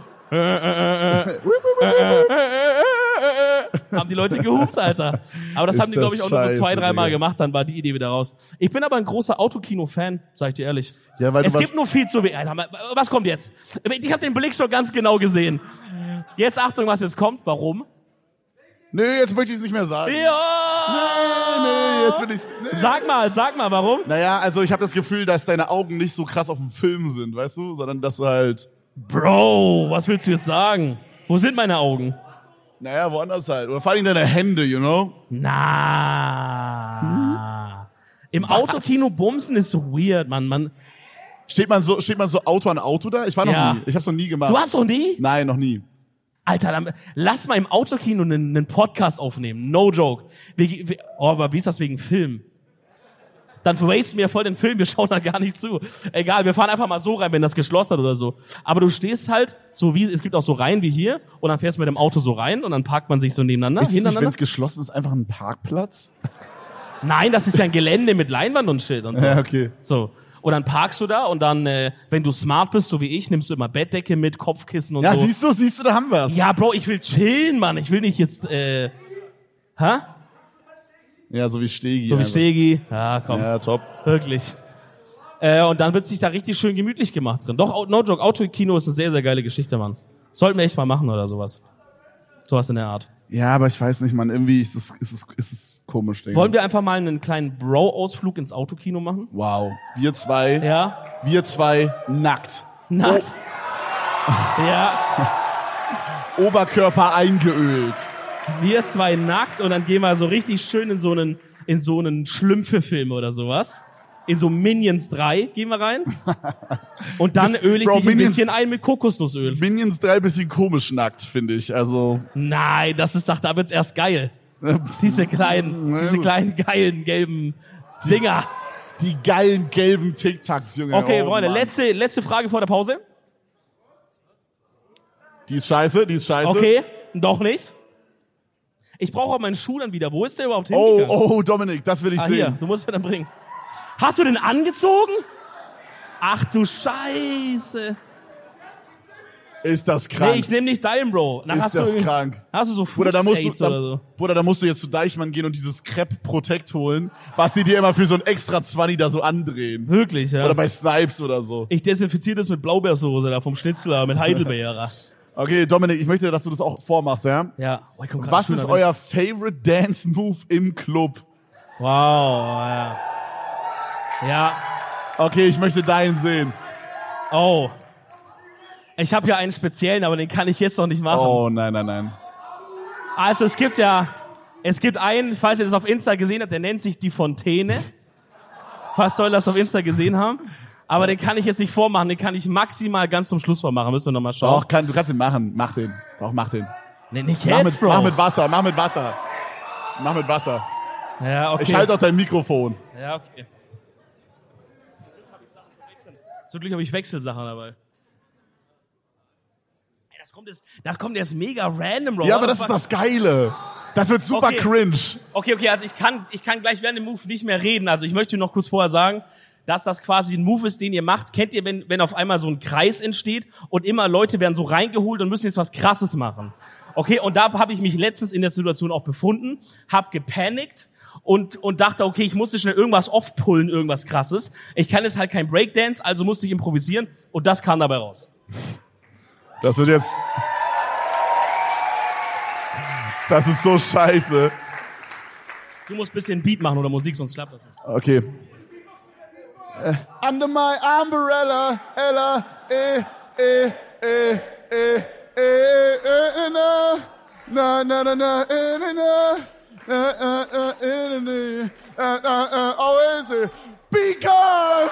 haben die Leute gehupt, Alter. Aber das Ist haben die, glaube ich, das auch nur so scheiße, 2-3 Mal Digga. gemacht, dann war die Idee wieder raus. Ich bin aber ein großer Autokino-Fan, sag ich dir ehrlich. Ja, weil du Es gibt nur viel zu wenig. Alter, was kommt jetzt? Ich habe den Blick schon ganz genau gesehen. Jetzt Achtung, was jetzt kommt. Warum? Nö, jetzt möchte ich es nicht mehr sagen. Ja! Nee, jetzt will ich's. Nee. Sag mal, warum? Naja, also ich habe das Gefühl, dass deine Augen nicht so krass auf dem Film sind, weißt du? Sondern dass du halt, Bro, was willst du jetzt sagen? Wo sind meine Augen? naja, woanders halt. Oder vor allem deine Hände, you know? Na. Im Autokino bumsen ist so weird, Mann. Steht man so Auto an Auto da? Ich war noch Ja. nie. Ich hab's noch nie gemacht. Du hast noch nie? Nein, noch nie. Alter, dann, lass mal im Autokino einen Podcast aufnehmen. No joke. Aber wie ist das wegen Film? Dann wasten wir voll den Film, wir schauen da gar nicht zu. Egal, wir fahren einfach mal so rein, wenn das geschlossen hat oder so. Aber du stehst halt, so wie, es gibt auch so Reihen wie hier, und dann fährst du mit dem Auto so rein, und dann parkt man sich so nebeneinander, Ist es nicht, hintereinander. wenn es geschlossen ist, einfach ein Parkplatz? Nein, das ist ja ein Gelände mit Leinwand und Schild und so. Ja, okay. So. Und dann parkst du da, und dann, wenn du smart bist, so wie ich, nimmst du immer Bettdecke mit, Kopfkissen und Ja, so. siehst du, da haben wir's. Ja, Bro, ich will chillen, Mann. Ich will nicht jetzt, hä? Ja, so wie Stegi. So wie einfach. Stegi. Ja, komm. Ja, top. Wirklich. Und dann wird sich da richtig schön gemütlich gemacht drin. Doch, no joke, Autokino ist eine sehr, sehr geile Geschichte, Mann. Sollten wir echt mal machen oder sowas. Sowas in der Art. Ja, aber ich weiß nicht, Mann, irgendwie ist es komisch, Digga. Wollen wir einfach mal einen kleinen Bro-Ausflug ins Autokino machen? Wow. Wir zwei nackt. Nackt. Ja. Oberkörper eingeölt. Wir zwei nackt und dann gehen wir so richtig schön in so einen Schlümpfe-Film oder sowas. In so Minions 3 gehen wir rein. Und dann öle ich Bro, dich ein bisschen ein mit Kokosnussöl. Minions 3 bisschen komisch nackt, finde ich. Also. Nein, da wird's erst geil. Diese kleinen geilen gelben Dinger. Die geilen gelben Tic-Tacs, Junge. Okay, oh, Freunde, Mann. letzte Frage vor der Pause. Die ist scheiße. Okay, doch nicht. Ich brauche auch meinen Schuh dann wieder. Wo ist der überhaupt Oh, hingegangen? Dominik, das will ich sehen. Hier, du musst mir dann bringen. Hast du den angezogen? Ach du Scheiße. Ist das krank? Nee, ich nehme nicht deinen, Bro. Dann Ist das krank? Hast du so Bruder, da musst Fuß-Aids oder so? Bruder, da musst du jetzt zu Deichmann gehen und dieses Crepe Protect holen, was die dir immer für so ein extra 20 da so andrehen. Wirklich, ja. Oder bei Snipes oder so. Ich desinfiziere das mit Blaubeersoße da vom Schnitzler, mit Heidelbeerer. Okay, Dominik, ich möchte, dass du das auch vormachst, ja? Ja. Oh, ich komm grad Was schön ist an euer Favorite Dance Move im Club? Wow, ja. Ja. Okay, ich möchte deinen sehen. Oh. Ich habe ja einen speziellen, aber den kann ich jetzt noch nicht machen. Oh, nein. Also es gibt einen, falls ihr das auf Insta gesehen habt, der nennt sich die Fontäne. Falls Leute das auf Insta gesehen haben. Aber den kann ich jetzt nicht vormachen, den kann ich maximal ganz zum Schluss vormachen. Müssen wir nochmal schauen. Doch, du kannst ihn machen. Mach den. Mach den. Nee, nicht Mach jetzt, mit, Bro. mach mit Wasser. Ja, okay. Ich halte auch dein Mikrofon. Ja, okay. Zum Glück habe ich Wechselsachen dabei. Ey, das kommt jetzt mega random, Bro. Ja, aber das ist das Geile. Das wird super Okay. cringe. Okay, also ich kann gleich während dem Move nicht mehr reden. Also ich möchte noch kurz vorher sagen, dass das quasi ein Move ist, den ihr macht. Kennt ihr, wenn auf einmal so ein Kreis entsteht und immer Leute werden so reingeholt und müssen jetzt was Krasses machen? Okay, und da habe ich mich letztens in der Situation auch befunden, hab gepanikt und dachte, okay, ich musste schnell irgendwas off-pullen, irgendwas Krasses. Ich kann jetzt halt kein Breakdance, also musste ich improvisieren und das kam dabei raus. Das wird jetzt... Das ist so scheiße. Du musst ein bisschen Beat machen oder Musik, sonst klappt das nicht. Okay. Under my umbrella, Ella, always because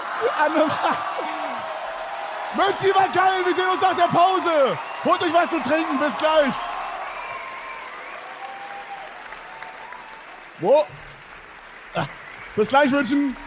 Mönchi war geil, wir sehen uns nach der Pause. Holt euch was zu trinken, bis gleich. Wo? Bis gleich, München.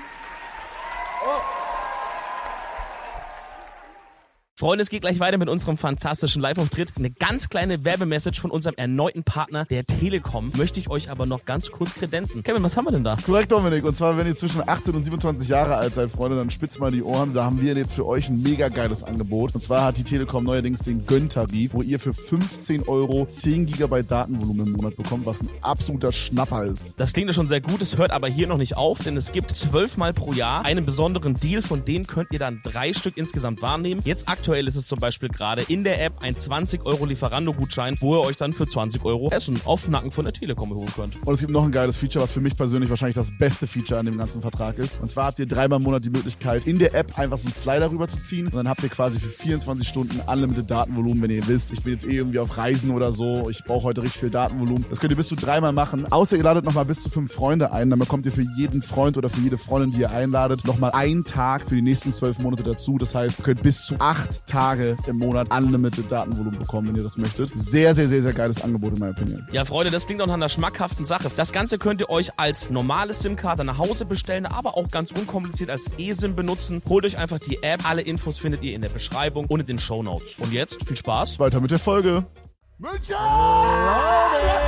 Freunde, es geht gleich weiter mit unserem fantastischen Live-Auftritt. Eine ganz kleine Werbemessage von unserem erneuten Partner, der Telekom, möchte ich euch aber noch ganz kurz kredenzen. Kevin, was haben wir denn da? Korrekt, Dominik. Und zwar, wenn ihr zwischen 18 und 27 Jahre alt seid, Freunde, dann spitzt mal die Ohren. Da haben wir jetzt für euch ein mega geiles Angebot. Und zwar hat die Telekom neuerdings den Gönntarif, wo ihr für 15 € 10 GB Datenvolumen im Monat bekommt, was ein absoluter Schnapper ist. Das klingt ja schon sehr gut, es hört aber hier noch nicht auf, denn es gibt 12 Mal pro Jahr einen besonderen Deal, von denen könnt ihr dann 3 Stück insgesamt wahrnehmen. Jetzt aktuell ist es zum Beispiel gerade in der App ein 20 € Lieferando-Gutschein, wo ihr euch dann für 20 € Essen auf Nacken von der Telekom holen könnt. Und es gibt noch ein geiles Feature, was für mich persönlich wahrscheinlich das beste Feature an dem ganzen Vertrag ist. Und zwar habt ihr 3-mal im Monat die Möglichkeit, in der App einfach so einen Slider rüber zu ziehen. Und dann habt ihr quasi für 24 Stunden unlimited Datenvolumen, wenn ihr wisst, ich bin jetzt irgendwie auf Reisen oder so, ich brauche heute richtig viel Datenvolumen. Das könnt ihr bis zu 3-mal machen. Außer ihr ladet nochmal bis zu 5 Freunde ein. Dann bekommt ihr für jeden Freund oder für jede Freundin, die ihr einladet, nochmal einen Tag für die nächsten 12 Monate dazu. Das heißt, ihr könnt bis zu 8 Tage im Monat unlimited Datenvolumen bekommen, wenn ihr das möchtet. Sehr, sehr, sehr, sehr geiles Angebot in meiner Opinion. Ja, Freunde, das klingt doch nach einer schmackhaften Sache. Das Ganze könnt ihr euch als normale SIM-Karte nach Hause bestellen, aber auch ganz unkompliziert als eSIM benutzen. Holt euch einfach die App. Alle Infos findet ihr in der Beschreibung und in den Shownotes. Und jetzt viel Spaß. Weiter mit der Folge. München! Was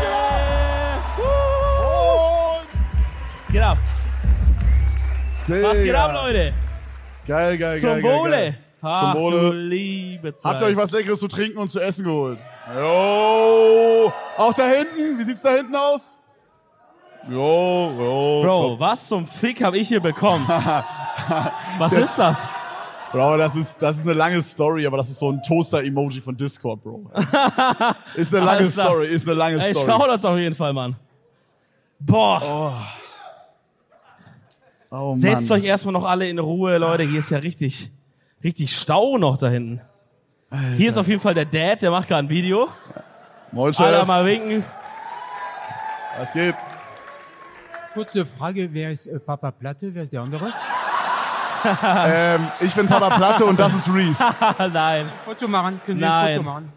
geht ab? Was geht Digga. ab, Leute? Geil, geil, Zum geil. Wohle. Geil. Ach, Zum Wohle. du liebe Zeit. Habt ihr euch was Leckeres zu trinken und zu essen geholt? Jo! Auch da hinten? Wie sieht's da hinten aus? Jo. Bro, top. was zum Fick hab ich hier bekommen? Was ist das? Bro, das ist eine lange Story, aber das ist so ein Toaster-Emoji von Discord, Bro. Ist eine lange Story, ist eine lange Ey, Story. schau das auf jeden Fall, Mann. Boah. Oh, Setzt Mann. euch erstmal noch alle in Ruhe, Leute. Hier ist ja richtig Stau noch da hinten. Alter. Hier ist auf jeden Fall der Dad, der macht gerade ein Video. Moin, Alle Chef. mal winken. Was geht? Kurze Frage, wer ist Papa Platte, wer ist der andere? Ich bin Papa Platte und das ist Reese. Nein. Foto machen, können wir Nein. ein Foto machen?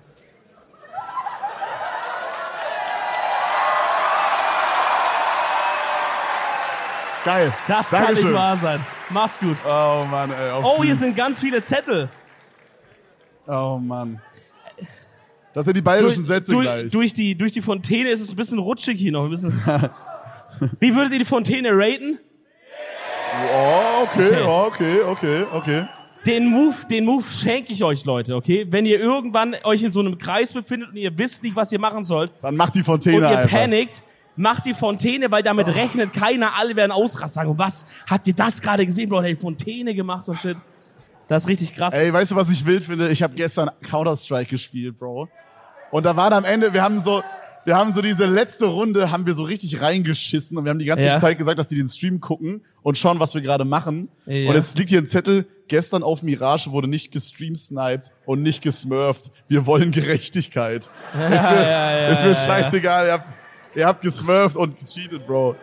Geil. Das kann Dankeschön. nicht wahr sein. Mach's gut. Oh Mann, ey. Oh, hier süß. sind ganz viele Zettel. Oh Mann. Das sind die bayerischen Sätze gleich. Durch die Fontäne ist es ein bisschen rutschig hier noch. Ein bisschen. Wie würdet ihr die Fontäne raten? Oh, okay. Den Move schenke ich euch, Leute, okay? Wenn ihr irgendwann euch in so einem Kreis befindet und ihr wisst nicht, was ihr machen sollt Dann macht die Fontäne und ihr einfach. panikt, macht die Fontäne, weil damit rechnet keiner. Alle werden ausrasten. Sagen, was? Habt ihr das gerade gesehen, Bro? Die Fontäne gemacht und shit. Das ist richtig krass. Ey, weißt du, was ich wild finde? Ich habe gestern Counter-Strike gespielt, Bro. Und da waren am Ende, wir haben so diese letzte Runde, haben wir so richtig reingeschissen und wir haben die ganze Ja. Zeit gesagt, dass die den Stream gucken und schauen, was wir gerade machen. Ja. Und jetzt liegt hier ein Zettel, gestern auf Mirage wurde nicht gestreamsniped und nicht gesmurft. Wir wollen Gerechtigkeit. Ist mir scheißegal, ihr habt gesmurft und gecheatet, Bro.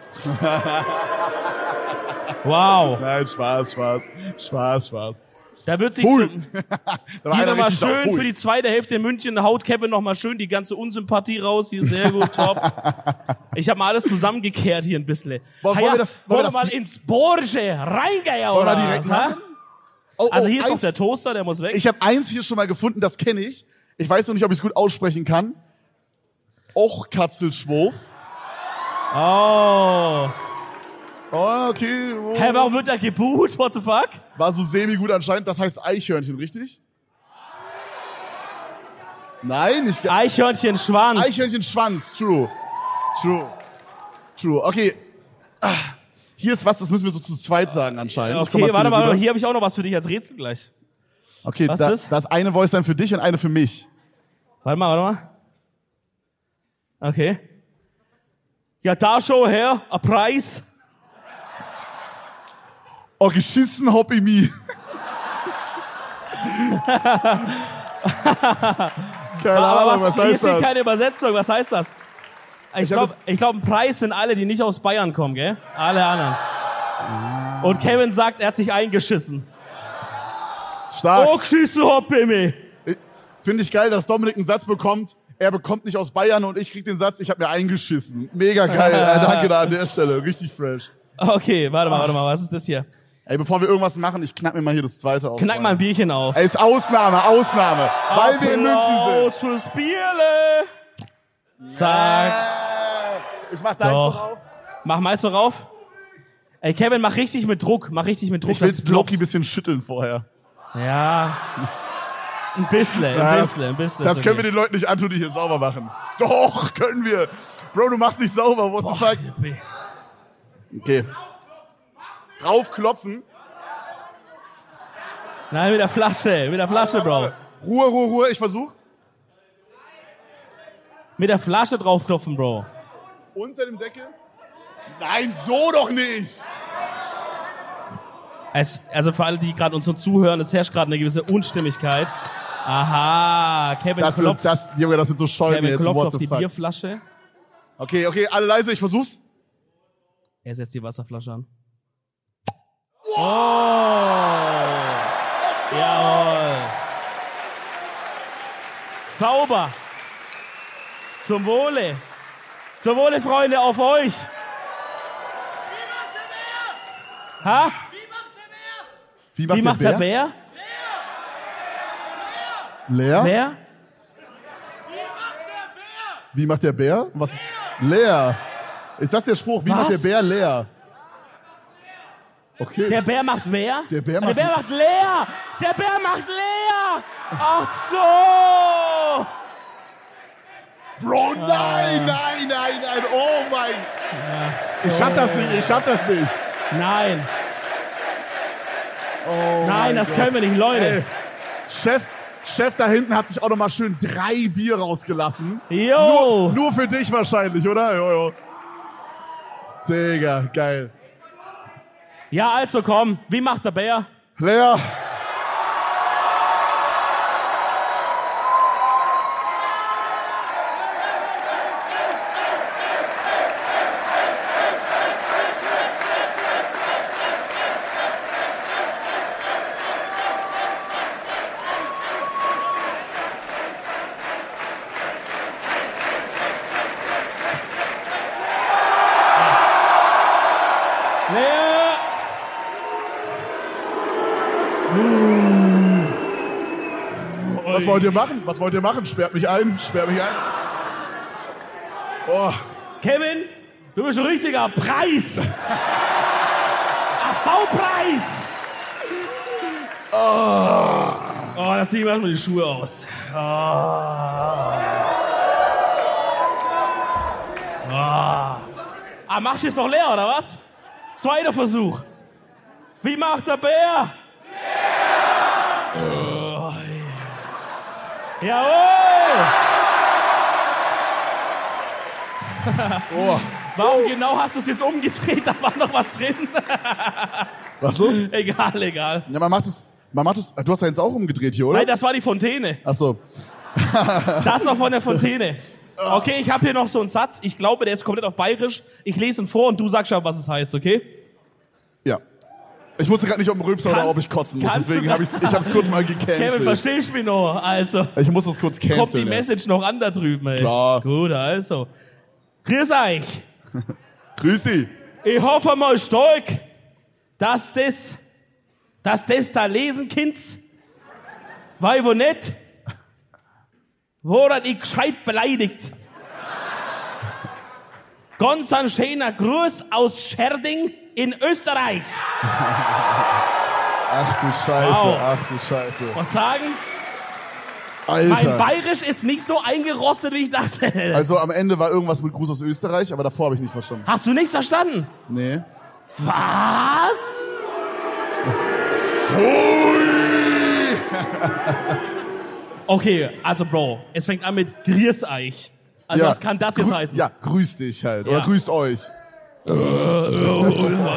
Wow. Nein, Spaß. Da wird sich Pfui. zum, Da war hier einer nochmal richtig sauer. schön Pfui. für die zweite Hälfte in München haut Kevin nochmal schön die ganze Unsympathie raus. Hier sehr gut, top. Ich habe mal alles zusammengekehrt hier ein bisschen. Wollen wir das- wollen wir das mal di- ins Borsche reingehen, Wollen oder wir direkt was, hä? machen? Oh, Also hier ist noch eins- der Toaster, der muss weg. Ich habe eins hier schon mal gefunden, das kenne ich. Ich weiß noch nicht, ob ich es gut aussprechen kann. Och, Katzelschwof. Oh. Oh, okay. Oh. Hä, warum wird da geboot? What the fuck? War so semi-gut anscheinend. Das heißt Eichhörnchen, richtig? Nein, nicht Eichhörnchen Schwanz. Eichhörnchen Schwanz. True. Okay. Ah, hier ist was, das müssen wir so zu zweit sagen anscheinend. Ich komm Okay, zu warte dir mal, rüber. hier habe ich auch noch was für dich als Rätsel gleich. Okay, Was da, ist? das eine Voice dann für dich und eine für mich. Warte mal. Okay. Ja, da schon her, ein Preis. Oh, geschissen hab ich mich. Keine Aber Ahnung, was hier heißt steht das? keine Übersetzung, was heißt das? Ich hab glaube, ein Preis sind alle, die nicht aus Bayern kommen, gell? Alle anderen. Und Kevin sagt, er hat sich eingeschissen. Stark. Oh, geschissen hab ich mich. Finde ich geil, dass Dominik einen Satz bekommt. Er bekommt nicht aus Bayern und ich krieg den Satz, ich habe mir eingeschissen. Mega geil. Danke da an der Stelle. Richtig fresh. Okay, warte mal, was ist das hier? Ey, bevor wir irgendwas machen, ich knack mir mal hier das zweite auf. Knack mal ein Bierchen auf. Ey, ist Ausnahme. Weil wir in München Applaus fürs Bierle. sind. Zack. Ich mach deins Doch. noch auf. Mach meist so rauf. Ey, Kevin, mach richtig mit Druck. Ich will dass es Loki ein ploppt. bisschen schütteln vorher. Ja. Ein bisschen. Das ist können wir den Leuten nicht antun, die hier sauber machen. Doch, können wir. Bro, du machst nicht sauber. What the fuck? Okay. Draufklopfen. Nein, mit der Flasche, Bro. Ruhe. Ich versuch. Mit der Flasche draufklopfen, Bro. Unter dem Deckel. Nein, so doch nicht. Also für alle, die gerade uns so zuhören, es herrscht gerade eine gewisse Unstimmigkeit. Aha, Kevin klopft, Junge, das wird so schäumen Kevin jetzt. klopft What auf the die fuck? Bierflasche. Okay, alle leise, ich versuch's. Er setzt die Wasserflasche an. Oh! Jawohl. Sauber. Zum Wohle. Zum Wohle, Freunde, auf euch. Ha? Wie Wie macht der Bär? Leer? Wer? Wie macht der Bär? Was? Leer. Ist das der Spruch? Wie Was? macht der Bär leer? Okay. Der Bär macht wer? Der Bär macht leer. Der Bär macht leer. Ach so. Bro, nein. Oh mein. Ich schaff das nicht. Nein. Oh Nein, das können wir nicht, Leute. Ey, Chef da hinten hat sich auch noch mal schön 3 Bier rausgelassen. Jo. Nur für dich wahrscheinlich, oder? Jo. Digga, geil. Ja, also komm, wie macht der Bär? Lea. Was wollt ihr machen? Sperrt mich ein. Oh. Kevin, du bist ein richtiger Preis. Ein Saupreis. Oh, da zieh ich mir erstmal die Schuhe aus. Machst du jetzt noch leer, oder was? Zweiter Versuch. Wie macht der Bär? Jawohl! Warum genau hast du es jetzt umgedreht? Da war noch was drin. Was los? Egal. Ja, man macht es. Du hast ja jetzt auch umgedreht hier, oder? Nein, das war die Fontäne. Ach so. Das war von der Fontäne. Okay, ich habe hier noch so einen Satz. Ich glaube, der ist komplett auf Bayerisch. Ich lese ihn vor und du sagst schon, was es heißt, okay? Ja. Ich wusste gerade nicht, ob ein Rülpser oder ob ich kotzen muss. Deswegen habe ich es kurz mal gecancelt. Kevin, verstehst du mich noch? Also. Ich muss das kurz canceln. Kommt die Message noch an da drüben, ey. Klar. Gut, also. Grüß euch. Grüß Sie. Ich hoffe mal stark, dass das da lesen könnt. Weil wo nicht, wurde ich gescheit beleidigt. Ganz ein schöner Gruß aus Scherding in Österreich. Ach du Scheiße. Und sagen, Alter. mein Bayerisch ist nicht so eingerostet, wie ich dachte. Also am Ende war irgendwas mit Gruß aus Österreich, aber davor habe ich nicht verstanden. Hast du nichts verstanden? Nee. Was? Okay, also Bro, es fängt an mit Grüß euch. Also was kann das jetzt heißen? Ja, grüß dich halt. Oder Ja. grüßt euch. Entschuldigung.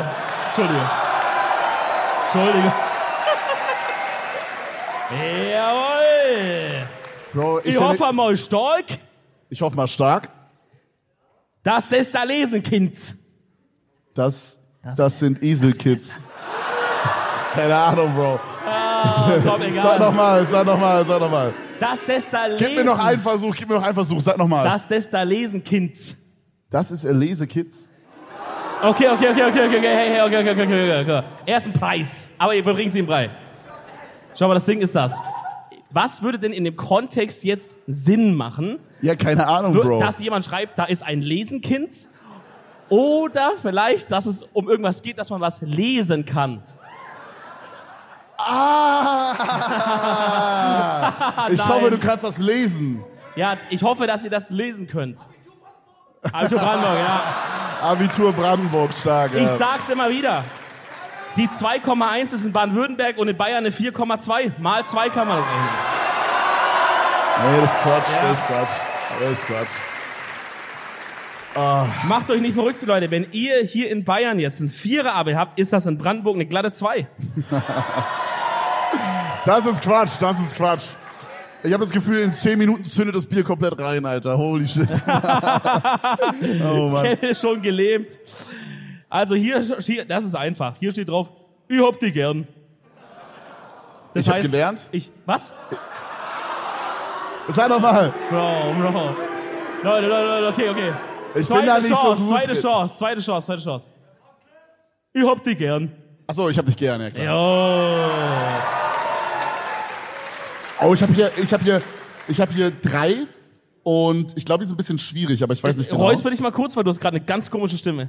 Jawohl. Bro, Ich hoffe mal stark, ich hoffe mal stark. dass das da lesen könnt. Das sind Eselkids. Keine Ahnung, Bro. Komm, egal. Sag noch mal. Dass das da lesen. Gib mir noch einen Versuch. Sag noch mal. Dass das da lesen könnt. Das ist Lesekids. Okay. Okay. Erst ein Preis. Aber ihr bringt sie im Brei. Schau mal, das Ding ist das. Was würde denn in dem Kontext jetzt Sinn machen, Ja, keine Ahnung, Bro. dass jemand schreibt, da ist ein Lesenkind? Oder vielleicht, dass es um irgendwas geht, dass man was lesen kann. Ich Nein. hoffe, du kannst das lesen. Ja, ich hoffe, dass ihr das lesen könnt. Abitur Brandenburg, ja. Abitur Brandenburg, stark. Ich Ja. sag's immer wieder. Die 2,1 ist in Baden-Württemberg und in Bayern eine 4,2. Mal 2 kann man das rechnen. Nee, das ist Quatsch, Ja. das ist Quatsch. Macht euch nicht verrückt, Leute. Wenn ihr hier in Bayern jetzt ein 4er-Abi habt, ist das in Brandenburg eine glatte 2. Das ist Quatsch. Ich habe das Gefühl, in 10 Minuten zündet das Bier komplett rein, Alter. Holy shit. Oh Mann. Kevin ist schon gelähmt. Also hier, das ist einfach. Hier steht drauf, ich hab die gern. Das Ich hab gelernt? Was? Sag doch mal. Bro. Leute, okay. Ich bin da nicht so gut. Zweite Chance. Ich hab die gern. Achso, ich hab dich gern, ja klar. Jo. Oh, ich hab hier 3 und ich glaube, die sind ein bisschen schwierig, aber ich weiß nicht genau. Räusper dich mal kurz, weil du hast gerade eine ganz komische Stimme.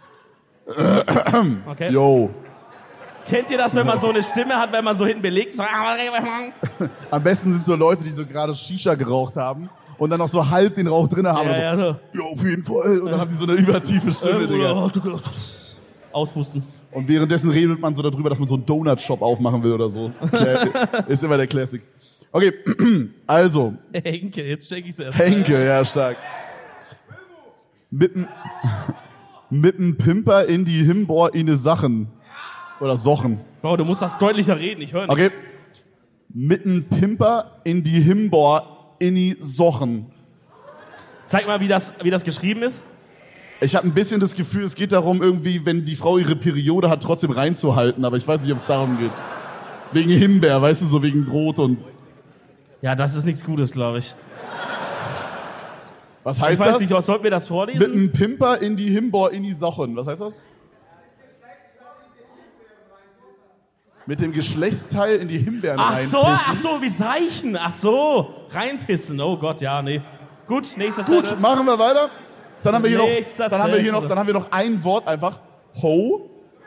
Okay. Yo. Kennt ihr das, wenn man so eine Stimme hat, wenn man so hinten belegt? So, Am besten sind so Leute, die so gerade Shisha geraucht haben und dann noch so halb den Rauch drin haben. ja, so. Ja, auf jeden Fall. Und dann haben die so eine übertiefe Stimme, Digga. Auspusten. Und währenddessen redet man so darüber, dass man so einen Donut-Shop aufmachen will oder so. Ist immer der Classic. Okay, also. Henke, jetzt check ich's erst. Henke, ja, stark. Mit dem Pimper in die Himbor in die Sachen. Oder Sochen. Bro, du musst das deutlicher reden, ich höre nichts. Okay. Mit dem Pimper in die Himbor in die Sochen. Zeig mal, wie das geschrieben ist. Ich habe ein bisschen das Gefühl, es geht darum, irgendwie, wenn die Frau ihre Periode hat, trotzdem reinzuhalten. Aber ich weiß nicht, ob es darum geht. Wegen Himbeer, weißt du, so wegen Brot und... Ja, das ist nichts Gutes, glaube ich. Was heißt Ich weiß das? nicht, sollten wir das Mit vorlesen? einem Pimper in die Himbor in die Sochen. Was heißt das? Mit dem Geschlechtsteil in die Himbeeren Ach reinpissen. so, wie Zeichen. Ach so, reinpissen. Oh Gott, ja, nee. Gut, nächster Gut, Zettel. machen wir weiter. Dann haben wir Nächster dann haben wir noch ein Wort einfach. Ho.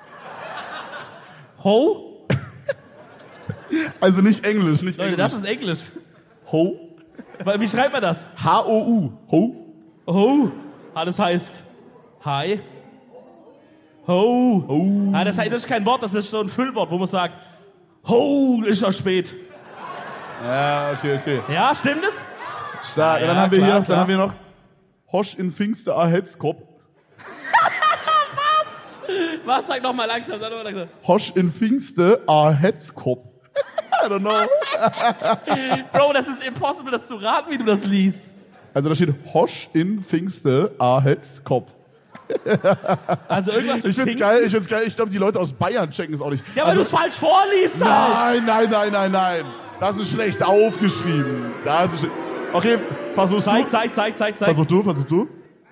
Ho? Also nicht Englisch, nicht Leute, Englisch. das ist Englisch. Ho. Wie schreibt man das? H-O-U. Ho. Ho. Ah, das heißt Hi. Ho. Ho. Ah, das ist kein Wort, das ist so ein Füllwort, wo man sagt, Ho, ist schon spät. Ja, okay. Ja, stimmt es? Stark. Ja, Dann haben wir klar, hier noch, klar. dann haben wir noch Hosch in Pfingste a Hetzkopf. Was? Sag noch mal langsam. Sag noch mal langsam. Hosch in Pfingste a Hetzkopf. I don't know. Bro, das ist impossible, das zu raten, wie du das liest. Also da steht Hosch in Pfingste a Hetzkopf. Also irgendwas mit Ich find's Pfingsten. geil. Ich glaube, die Leute aus Bayern checken es auch nicht. Ja, weil du es falsch vorliest halt. Nein. Das ist schlecht aufgeschrieben. Das ist okay, versuchst du. Zeig. Versuch du.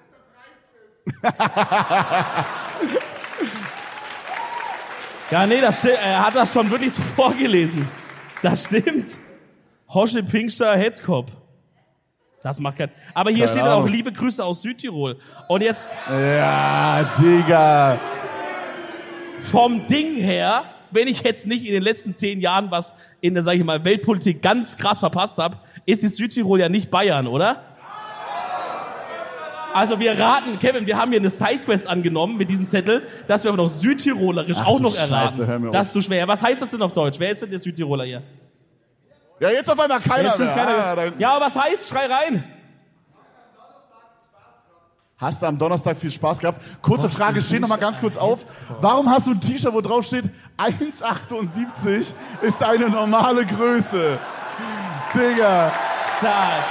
Ja, nee, das stimmt. Er hat das schon wirklich so vorgelesen. Das stimmt. Hosch im Pfingster Hetzkopf. Das macht kein... Aber hier Keine steht auch Ahnung. liebe Grüße aus Südtirol. Und jetzt Ja, Digga. vom Ding her, wenn ich jetzt nicht in den letzten 10 Jahren was in der, sag ich mal, Weltpolitik ganz krass verpasst habe, ist jetzt Südtirol ja nicht Bayern, oder? Also wir raten, Kevin, wir haben hier eine Sidequest angenommen mit diesem Zettel, dass wir aber noch Südtirolerisch Ach auch du noch Scheiße, erraten. hör mir auf. Das ist zu schwer. Was heißt das denn auf Deutsch? Wer ist denn der Südtiroler hier? Ja, jetzt auf einmal keiner Jetzt mehr. ist keiner- Ah, dann- Ja, aber was heißt? Schrei rein. Hast du am Donnerstag viel Spaß gehabt? Kurze Frage, steh noch mal ganz kurz auf. Warum hast du ein T-Shirt, wo drauf steht, 1,78 ist eine normale Größe? Digga, Stark.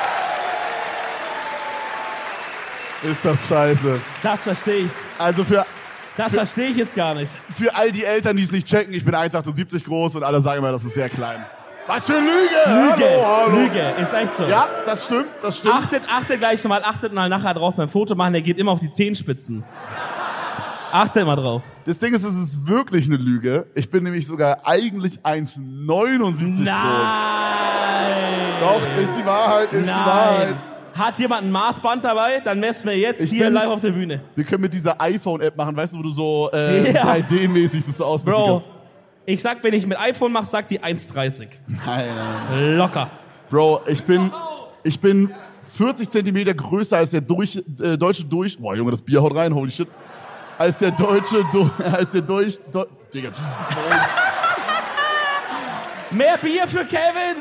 ist das scheiße. Das verstehe ich. Also Das verstehe ich jetzt gar nicht. für all die Eltern, die es nicht checken, ich bin 1,78 groß und alle sagen immer, das ist sehr klein. Was für Lüge! Hallo. Lüge, ist echt so. Ja, das stimmt. Achtet gleich mal, achtet mal nachher drauf beim Foto machen, der geht immer auf die Zehenspitzen. Achtet mal drauf. Das Ding ist, es ist wirklich eine Lüge. Ich bin nämlich sogar eigentlich 1,79 groß. Nein! Doch, ist die Wahrheit, ist die Wahrheit. Nein! Hat jemand ein Maßband dabei? Dann messen wir jetzt Ich hier bin- live auf der Bühne. Wir können mit dieser iPhone-App machen, weißt du, wo du so Ja. 3D-mäßig das so ausmessen Bro, kannst. ich sag, wenn ich mit iPhone mache, sagt die 1,30. Nein. Locker. Bro, ich bin 40 Zentimeter größer als der deutsche Boah, Junge, das Bier haut rein, holy shit. Als der deutsche Digga, Jesus. Mehr Bier für Kevin.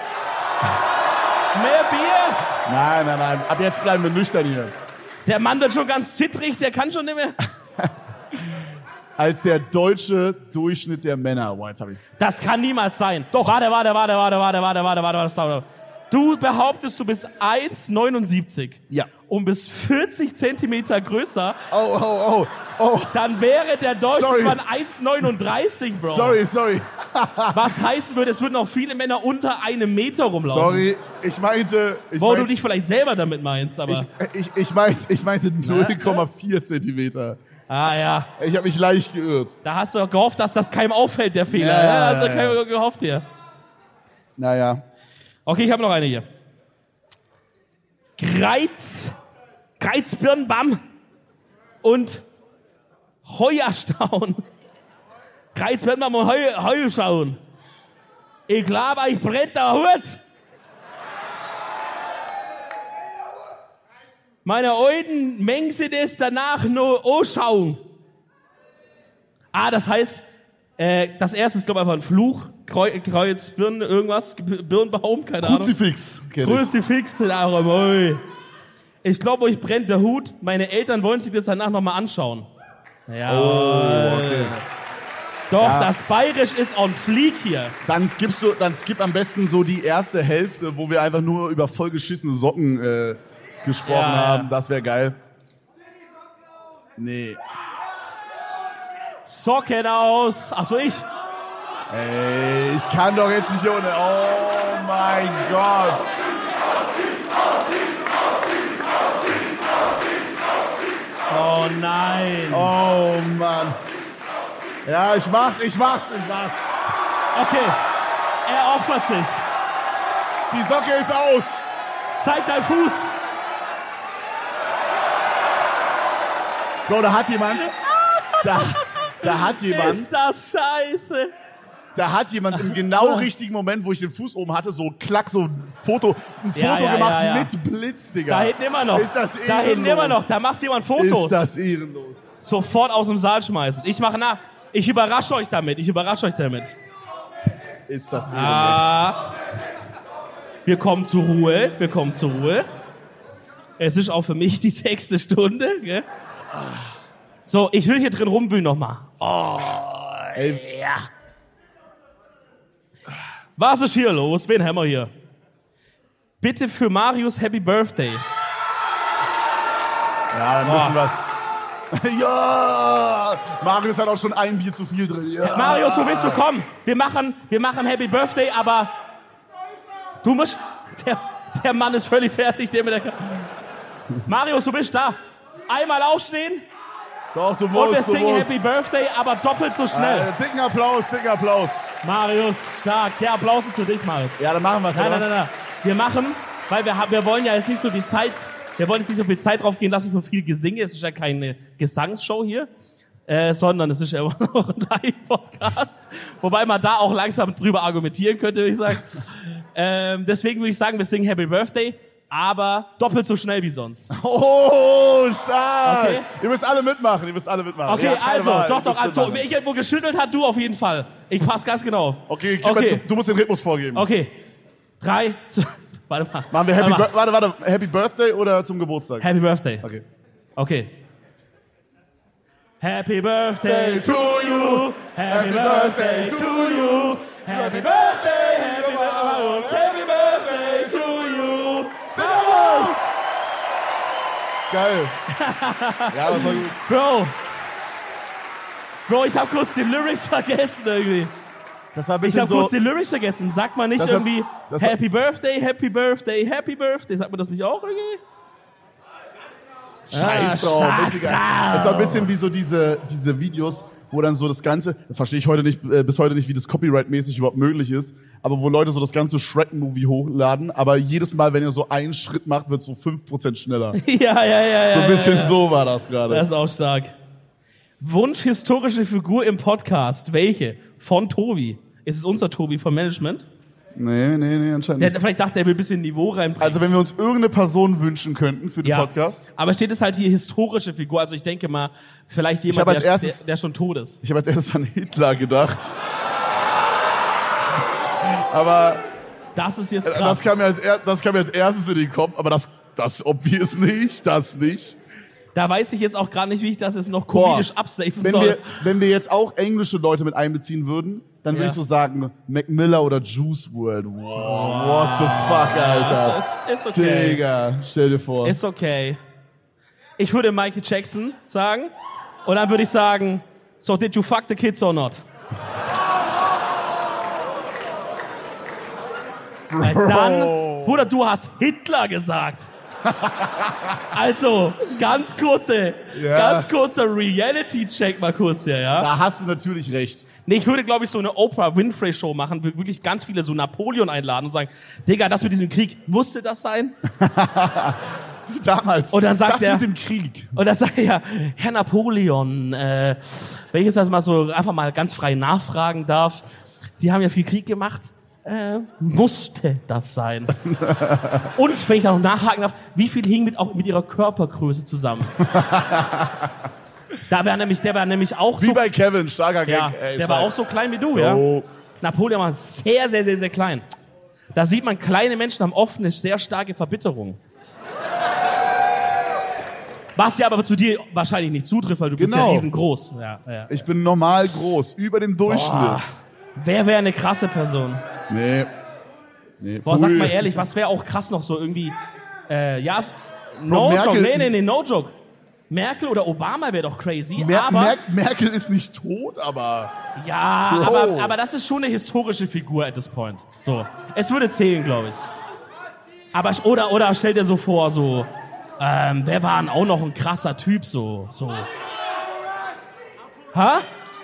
Mehr Bier. Nein. Ab jetzt bleiben wir nüchtern hier. Der Mann wird schon ganz zittrig, der kann schon nicht mehr. Als der deutsche Durchschnitt der Männer. Boah, jetzt hab ich's. Das kann niemals sein. Doch. Warte. Du behauptest, du bist 1,79 Ja. und bist 40 Zentimeter größer, Oh. dann wäre der deutsche Sorry. Mann 1,39, Bro. Sorry. Was heißen würde, es würden auch viele Männer unter 1 Meter rumlaufen. Sorry, ich meinte... Wo du dich vielleicht selber damit meinst, aber... Ich meinte 0,4 Zentimeter. Ah ja, Ich habe mich leicht geirrt. da hast du auch gehofft, dass das keinem auffällt, der Fehler. Ja, Hast du ja. keinem gehofft hier. Naja. Okay, ich habe noch eine hier. Kreuzbirnbamm und Heuerstaun. Kreuzbirnbamm und Heuerstaun. Ich glaube, ich brennt der Hut. Meine alten Mengen sind es danach noch anschauen. Das heißt, das erste ist, glaube ich, einfach ein Fluch. Kreuz, Birne, irgendwas. Birnbaum, keine Ahnung. Kruzifix. Kruzifix. Ich glaube, euch brennt der Hut. Meine Eltern wollen sich das danach nochmal anschauen. Ja. Oh, okay. Doch, Ja. das Bayerisch ist on fleek hier. Dann skip am besten so die erste Hälfte, wo wir einfach nur über vollgeschissene Socken gesprochen haben. Das wäre geil. Nee. Socken aus. Achso, ich. Ey, ich kann doch jetzt nicht ohne. Oh mein Gott. Oh nein. Oh Mann. Ja, ich mach's. Okay. Er opfert sich. Die Socke ist aus. Zeig deinen Fuß. Bro, da hat jemand. Da hat jemand. Ist das scheiße. Da hat jemand im genau richtigen Moment, wo ich den Fuß oben hatte, so klack, so ein Foto Ja, gemacht mit Blitz, Digga. Da hinten immer noch. Ist das ehrenlos? Da hinten immer noch. Da macht jemand Fotos. Ist das ehrenlos? Sofort aus dem Saal schmeißen. Ich mache nach. Ich überrasche euch damit. Ist das ehrenlos? Wir kommen zur Ruhe. Es ist auch für mich die 6. Stunde. Gell? So, ich will hier drin rumwühlen nochmal. Ey, Ja. Was ist hier los? Wen haben wir hier? Bitte für Marius Happy Birthday. ja, dann müssen wir's. Ja! Marius hat auch schon ein Bier zu viel drin. Ja. Marius, wo bist du? Komm, wir machen Happy Birthday, aber du musst... Der Mann ist völlig fertig, der mit der... Marius, du bist da. Einmal aufstehen Doch, du und wir musst. singen Happy Birthday, aber doppelt so schnell. Dicken Applaus. Marius, stark. Der Applaus ist für dich, Marius. Ja, dann machen wir's. Nein. Wir machen, weil wir wollen ja jetzt nicht so die Zeit... Wir wollen jetzt nicht so viel Zeit drauf gehen lassen für viel Gesinge. Es ist ja keine Gesangsshow hier, sondern es ist ja immer noch ein Live-Podcast. Wobei man da auch langsam drüber argumentieren könnte, würde ich sagen. Deswegen würde ich sagen, wir singen Happy Birthday, aber doppelt so schnell wie sonst. Oh, stark. Okay. Ihr müsst alle mitmachen. Okay, Ja, keine also, Wahl. doch, Ihr müsst mitmachen. ich irgendwo geschüttelt hat, du auf jeden Fall. Ich passe ganz genau auf. Okay, Okay. Du musst den Rhythmus vorgeben. Okay, 3, 2, warte mal. Machen wir Warte mal. Happy Birthday oder zum Geburtstag? Happy Birthday. Okay. Happy Birthday to you. Happy Birthday to you. Happy Birthday, Happy Marius. Happy Birthday to you. Marius! Geil. Ja, das war gut. Bro, ich hab kurz die Lyrics vergessen irgendwie. Das war ein Ich bisschen hab so. kurz die Lyrics vergessen. Sagt man nicht Das hat- irgendwie das hat- Happy Birthday, Happy Birthday, Happy Birthday? Sagt man das nicht auch irgendwie? Scheiß drauf. Scheiß Ist egal. Es war ein bisschen wie so diese Videos, wo dann so das Ganze, das verstehe ich heute nicht, bis heute nicht, wie das Copyright-mäßig überhaupt möglich ist, aber wo Leute so das ganze Shrek-Movie hochladen, aber jedes Mal, wenn ihr so einen Schritt macht, wird so 5% schneller. Ja. So ein bisschen so war das gerade. Das ist auch stark. Wunsch historische Figur im Podcast. Welche? Von Tobi. Ist es unser Tobi vom Management? Nee, anscheinend nicht. Vielleicht dachte er, will ein bisschen Niveau reinbringen. Also wenn wir uns irgendeine Person wünschen könnten für den Podcast. Aber steht es halt hier historische Figur. Also ich denke mal, vielleicht hab jemand, als erstes- der schon tot ist. Ich habe als erstes an Hitler gedacht. Aber Das ist jetzt das krass. kam mir als erstes in den Kopf, aber das obvious nicht, das nicht. Da weiß ich jetzt auch gerade nicht, wie ich das jetzt noch komedisch absafen Wenn soll. wir jetzt auch englische Leute mit einbeziehen würden, dann würde Ja. ich so sagen, Mac Miller oder Juice WRLD. Wow, what the fuck, Alter. Ist okay. Digga, stell dir vor. Ist okay. Ich würde Michael Jackson sagen. Und dann würde ich sagen, so did you fuck the kids or not? Weil dann, Bruder, du hast Hitler gesagt. Also, ganz kurzer Reality-Check mal kurz hier, ja? Da hast du natürlich recht. Nee, ich würde, glaube ich, so eine Oprah-Winfrey-Show machen, würde wirklich ganz viele so Napoleon einladen und sagen, Digga, das mit diesem Krieg, musste das sein? Du damals, Und dann sagt das er- mit dem Krieg. Und dann sagt er, Herr Napoleon, wenn ich jetzt das mal so einfach mal ganz frei nachfragen darf, Sie haben ja viel Krieg gemacht, musste das sein? Und wenn ich da noch nachhaken darf, wie viel hing auch mit Ihrer Körpergröße zusammen? der war nämlich auch Wie so, bei Kevin, starker Gag. ja, Ey, der war stark. auch so klein wie du, ja. Oh. Napoleon war sehr, sehr, sehr, sehr klein. Da sieht man, kleine Menschen haben oft eine sehr starke Verbitterung. Was ja aber zu dir wahrscheinlich nicht zutrifft, weil du bist ja Genau. riesengroß. Ja. Ich bin normal groß, über dem Durchschnitt. Boah, wer wäre eine krasse Person? Nee. Boah, sag Pfui. mal ehrlich, was wäre auch krass noch so irgendwie, no Merkel- joke, nee, no joke. Merkel oder Obama wäre doch crazy, Merkel ist nicht tot, aber... ja, Bro. aber das ist schon eine historische Figur at this point. So, es würde zählen, glaube ich. Aber oder stell dir so vor, so, wer war denn auch noch ein krasser Typ, so. Hä?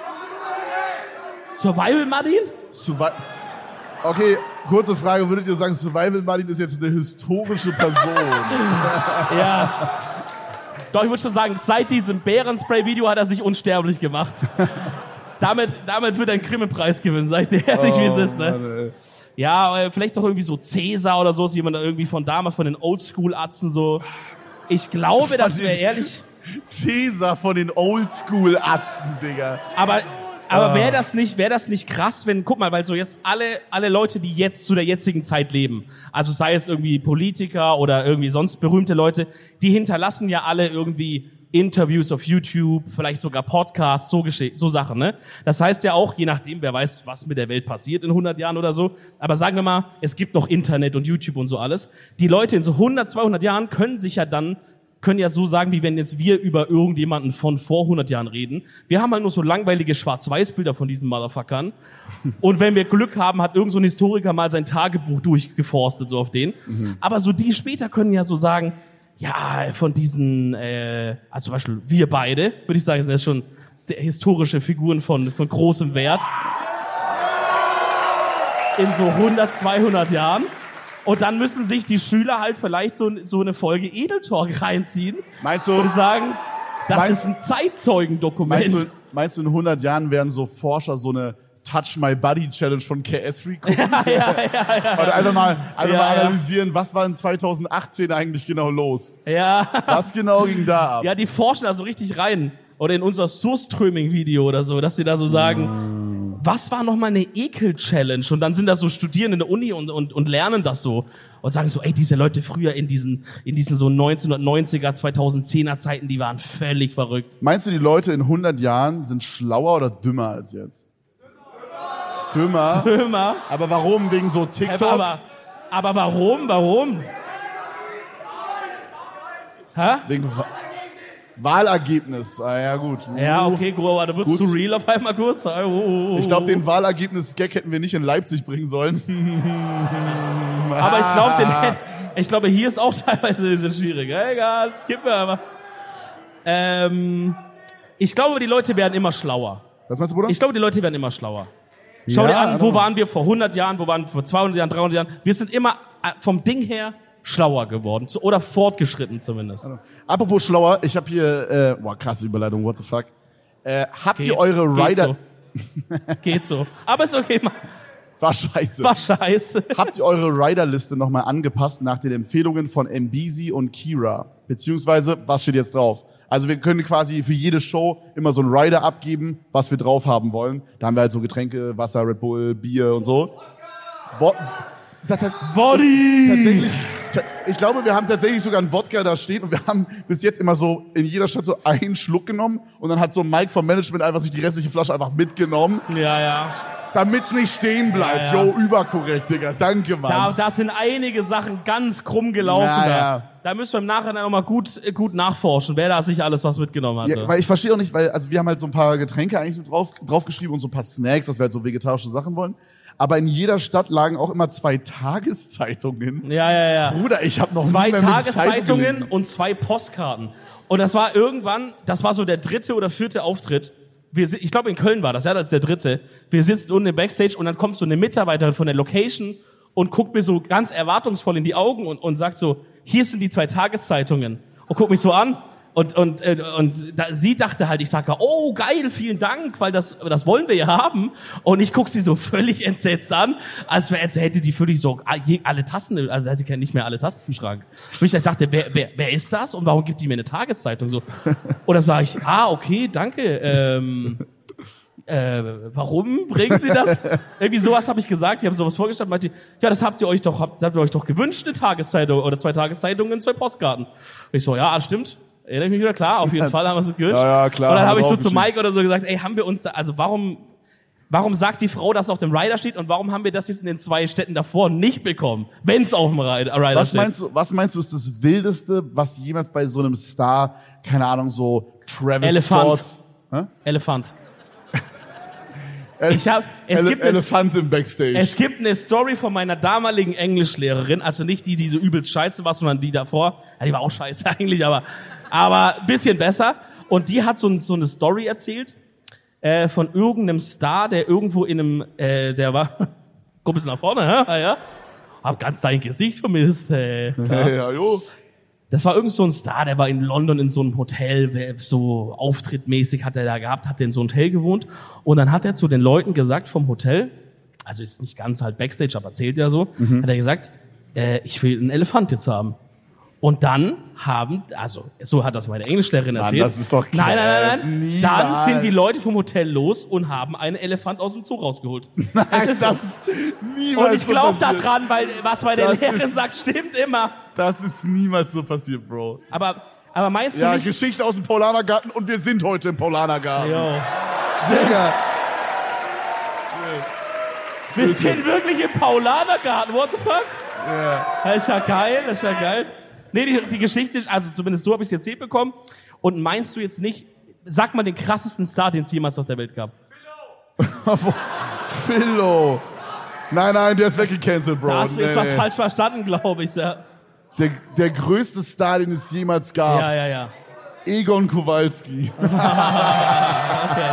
Survival Martin? Okay, kurze Frage. Würdet ihr sagen, Survival Martin ist jetzt eine historische Person? Ja. Doch, ich würde schon sagen, seit diesem Bärenspray-Video hat er sich unsterblich gemacht. damit wird er einen Grimme-Preis gewinnen, sag ich dir ehrlich, wie es ist, ne? Mann, ey. Ja, vielleicht doch irgendwie so Cäsar oder so, ist jemand da irgendwie von damals, von den Oldschool-Atzen so. Ich glaube, das wäre ehrlich, Cäsar von den Oldschool-Atzen, Digga. aber wäre das nicht krass, wenn, guck mal, weil so jetzt alle Leute, die jetzt zu der jetzigen Zeit leben, also sei es irgendwie Politiker oder irgendwie sonst berühmte Leute, die hinterlassen ja alle irgendwie Interviews auf YouTube, vielleicht sogar Podcasts, so Sachen, ne? Das heißt ja auch, je nachdem, wer weiß, was mit der Welt passiert in 100 Jahren oder so, aber sagen wir mal, es gibt noch Internet und YouTube und so alles. Die Leute in so 100, 200 Jahren können ja so sagen, wie wenn jetzt wir über irgendjemanden von vor 100 Jahren reden. Wir haben halt nur so langweilige Schwarz-Weiß-Bilder von diesen Motherfuckern. Und wenn wir Glück haben, hat irgend so ein Historiker mal sein Tagebuch durchgeforstet, so auf den. Aber so die später können ja so sagen, ja, von diesen, also zum Beispiel wir beide, würde ich sagen, sind jetzt schon sehr historische Figuren von großem Wert. In so 100, 200 Jahren. Und dann müssen sich die Schüler halt vielleicht so eine Folge Edeltalk reinziehen. Meinst du, Und sagen, das ist ein Zeitzeugendokument. meinst du, in 100 Jahren werden so Forscher so eine Touch My Body Challenge von KS Free gucken? ja. Oder einfach mal Ja. analysieren, was war in 2018 eigentlich genau los? Ja. Was genau ging da ab? Ja, die forschen da so richtig rein. Oder in unser Surströming-Video oder so, dass sie da so sagen, was war nochmal eine Ekel-Challenge? Und dann sind da so Studierende in der Uni und lernen das so. Und sagen so, ey, diese Leute früher in diesen so 1990er, 2010er Zeiten, die waren völlig verrückt. Meinst du, die Leute in 100 Jahren sind schlauer oder dümmer als jetzt? Dümmer? Immer. Aber warum? Wegen so TikTok? Aber warum? Hä? Wegen Wahlergebnis. Ah ja, gut. Ja, okay, Grover, da wird's Gut. zu real auf einmal kurz. Ich glaube, den Wahlergebnis-Gag hätten wir nicht in Leipzig bringen sollen. Aber ich glaube, hier ist auch teilweise ein bisschen schwierig. Egal, skippen wir aber. Ich glaube, die Leute werden immer schlauer. Was meinst du, Bruder? Ich glaube, die Leute werden immer schlauer. Schau Ja, dir an, wo aber- waren wir vor 100 Jahren, wo waren wir vor 200 Jahren, 300 Jahren. Wir sind immer vom Ding her schlauer geworden. Oder fortgeschritten zumindest. Apropos schlauer, ich habe hier, krasse Überleitung, what the fuck. Habt ihr Geht. eure Rider... So. Geht so. Aber ist okay, Mann. War scheiße. War scheiße. Habt ihr eure Rider-Liste nochmal angepasst nach den Empfehlungen von Mbisi und Kira? Beziehungsweise, was steht jetzt drauf? Also wir können quasi für jede Show immer so einen Rider abgeben, was wir drauf haben wollen. Da haben wir halt so Getränke, Wasser, Red Bull, Bier und so. Body! Tatsächlich, ich glaube, wir haben tatsächlich sogar einen Wodka da stehen und wir haben bis jetzt immer so in jeder Stadt so einen Schluck genommen und dann hat so Mike vom Management einfach sich die restliche Flasche einfach mitgenommen, Ja. damit's nicht stehen bleibt. Ja, ja. Jo, überkorrekt, Digga. Danke, Mann. Da sind einige Sachen ganz krumm gelaufen. Ja. Da müssen wir im Nachhinein noch mal gut nachforschen, wer da sich alles was mitgenommen hatte. Ja, weil ich verstehe auch nicht, weil also wir haben halt so ein paar Getränke eigentlich draufgeschrieben und so ein paar Snacks, dass wir halt so vegetarische Sachen wollen. Aber in jeder Stadt lagen auch immer 2 Tageszeitungen. Ja. Bruder, ich habe noch 2 nie mehr mit Tageszeitungen Zeitung gelesen. und 2 Postkarten. Und das war irgendwann, das war so der 3. oder 4. Auftritt. Ich glaube in Köln war das, ja, das ist der 3. Wir sitzen unten im Backstage und dann kommt so eine Mitarbeiterin von der Location und guckt mir so ganz erwartungsvoll in die Augen und sagt so, hier sind die 2 Tageszeitungen. Und guckt mich so an sie dachte halt, ich sage, oh geil, vielen Dank, weil das wollen wir ja haben. Und ich guck sie so völlig entsetzt an, als hätte die völlig so alle Tassen, also hätte ich nicht mehr alle Tassen im Schrank. Und ich dachte, wer ist das und warum gibt die mir eine Tageszeitung so? Und dann sage ich, okay, danke. Warum bringen Sie das? Irgendwie sowas habe ich gesagt. Ich habe sowas vorgestellt. Meinte, ja, das habt ihr euch doch gewünscht, eine Tageszeitung oder 2 Tageszeitungen, 2 Postkarten. Und ich so, ja, stimmt. Erinnere ich mich wieder, klar, auf jeden Fall haben wir es gewünscht. Ja, klar. Und dann habe ich so zu Mike oder so gesagt, ey, haben wir uns da, also warum sagt die Frau, dass auf dem Rider steht und warum haben wir das jetzt in den 2 Städten davor nicht bekommen, wenn es auf dem Rider steht? Was meinst du ist das Wildeste, was jemals bei so einem Star, keine Ahnung, so Travis Elefant. Scott... Hä? Elefant. Elefant im Backstage. Es gibt eine Story von meiner damaligen Englischlehrerin, also nicht die so übelst scheiße war, sondern die davor. Ja, die war auch scheiße eigentlich, aber ein bisschen besser. Und die hat so eine Story erzählt von irgendeinem Star, der irgendwo in einem, der war, guck ein bisschen nach vorne, ja? Hab ganz dein Gesicht vermisst. Ja, jo. Das war irgend so ein Star, der war in London in so einem Hotel, so auftrittmäßig hat er da gehabt, hat in so einem Hotel gewohnt. Und dann hat er zu den Leuten gesagt vom Hotel, also ist nicht ganz halt Backstage, aber erzählt ja so, hat er gesagt, ich will einen Elefant jetzt haben. Und dann so hat das meine Englischlehrerin erzählt. Mann, das ist doch Nein. Niemals. Dann sind die Leute vom Hotel los und haben einen Elefant aus dem Zoo rausgeholt. Nein, ist niemals und ich glaube so passiert. da dran, weil was meine Lehrerin sagt, stimmt immer. Das ist niemals so passiert, Bro. Aber meinst du Ja, nicht... Geschichte aus dem Paulanergarten und wir sind heute im Paulanergarten. Jo. Digga. Wir sind wirklich im Paulanergarten. What the fuck? Ja. Das ist ja geil. Nee, die Geschichte, also zumindest so habe ich es erzählt bekommen. Und meinst du jetzt nicht, sag mal den krassesten Star, den es jemals auf der Welt gab. Philo. Nein, der ist weggecancelt, Bro. Da hast du jetzt was falsch verstanden, glaube ich. Ja. Der größte Star, den es jemals gab. Ja. Egon Kowalski. Okay.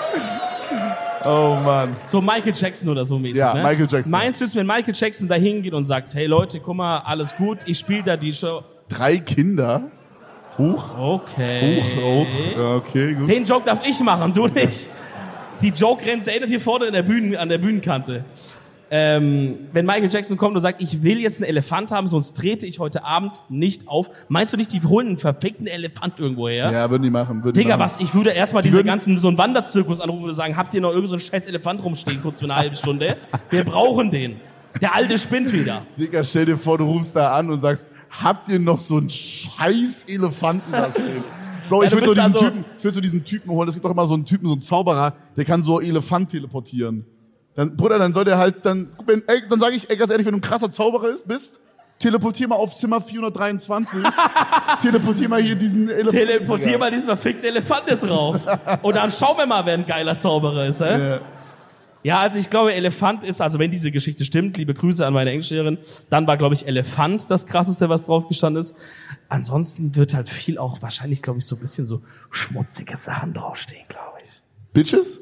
Oh Mann. So Michael Jackson oder so mäßig, Ja, ne? Michael Jackson. Meinst du jetzt, wenn Michael Jackson da hingeht und sagt, hey Leute, guck mal, alles gut, ich spiele da die Show. 3 Kinder? Huch. Okay. Ja, okay, gut. Den Joke darf ich machen, du nicht. Die Joke-Grenze endet hier vorne an der Bühnenkante. Wenn Michael Jackson kommt und sagt, ich will jetzt einen Elefant haben, sonst trete ich heute Abend nicht auf. Meinst du nicht, die holen einen verfickten Elefant irgendwo her? Ja, würden die machen. Digga, ich würde erstmal so einen Wanderzirkus anrufen und sagen, habt ihr noch irgend so einen scheiß Elefant rumstehen, kurz für eine halbe Stunde? Wir brauchen den. Der alte spinnt wieder. Digga, stell dir vor, du rufst da an und sagst, habt ihr noch so einen scheiß Elefanten da stehen? Bro, Ja, ich würde bist so diesen Typen holen. Es gibt doch immer so einen Typen, so einen Zauberer, der kann so Elefant teleportieren. Dann, Bruder, dann soll der halt, dann sage ich, ganz ehrlich, wenn du ein krasser Zauberer bist, teleportier mal auf Zimmer 423. Teleportier mal hier diesen Elefanten. Teleportier mal diesen verfickten Elefant jetzt rauf. Und dann schauen wir mal, wer ein geiler Zauberer ist, hä? Ja. Ja, also ich glaube, Elefant ist, also wenn diese Geschichte stimmt, liebe Grüße an meine Englischlehrerin, dann war, glaube ich, Elefant das Krasseste, was drauf gestanden ist. Ansonsten wird halt viel auch wahrscheinlich, glaube ich, so ein bisschen so schmutzige Sachen draufstehen, glaube ich. Bitches?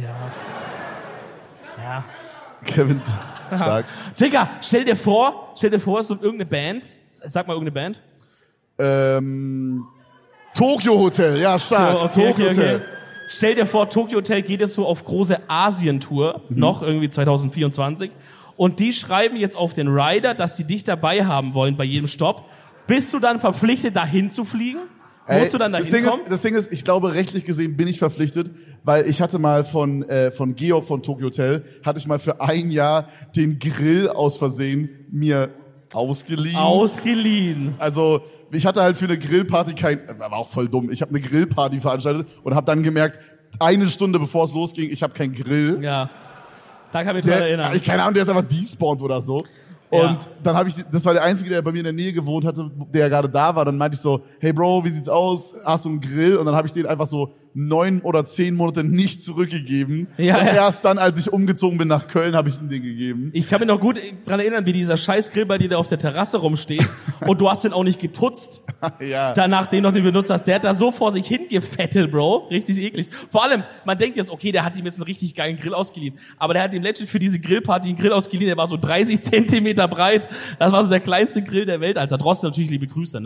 Ja. Kevin, stark. Digga, stell dir vor, es ist so irgendeine Band, sag mal irgendeine Band. Tokyo Hotel, ja, stark. So, okay, Tokyo Hotel. Stell dir vor, Tokyo Hotel geht jetzt so auf große Asientour, noch irgendwie 2024. Und die schreiben jetzt auf den Rider, dass die dich dabei haben wollen bei jedem Stopp. Bist du dann verpflichtet, dahin zu fliegen? Musst du dann dahin kommen? Das Ding ist, ich glaube, rechtlich gesehen bin ich verpflichtet, weil ich hatte mal von Georg von Tokyo Hotel, hatte ich mal für 1 Jahr den Grill aus Versehen mir ausgeliehen. Also, ich hatte halt für eine Grillparty war auch voll dumm. Ich habe eine Grillparty veranstaltet und habe dann gemerkt, 1 Stunde bevor es losging, ich habe keinen Grill. Ja. Da kann ich mich dran erinnern. Keine Ahnung, der ist einfach despawned oder so. Ja. Und dann das war der Einzige, der bei mir in der Nähe gewohnt hatte, der gerade da war. Dann meinte ich so, hey Bro, wie sieht's aus? Hast du einen Grill? Und dann habe ich den einfach so 9 oder 10 Monate nicht zurückgegeben. Ja, und ja. erst dann, als ich umgezogen bin nach Köln, habe ich ihm den gegeben. Ich kann mich noch gut dran erinnern, wie dieser scheiß Grill bei dir da auf der Terrasse rumsteht und du hast den auch nicht geputzt. Ja. Danach den noch den benutzt hast. Der hat da so vor sich hingefettet, Bro. Richtig eklig. Vor allem, man denkt jetzt, okay, der hat ihm jetzt einen richtig geilen Grill ausgeliehen. Aber der hat ihm legit für diese Grillparty einen Grill ausgeliehen, der war so 30 Zentimeter breit. Das war so der kleinste Grill der Welt, Alter. Trotzdem natürlich liebe Grüße, ne?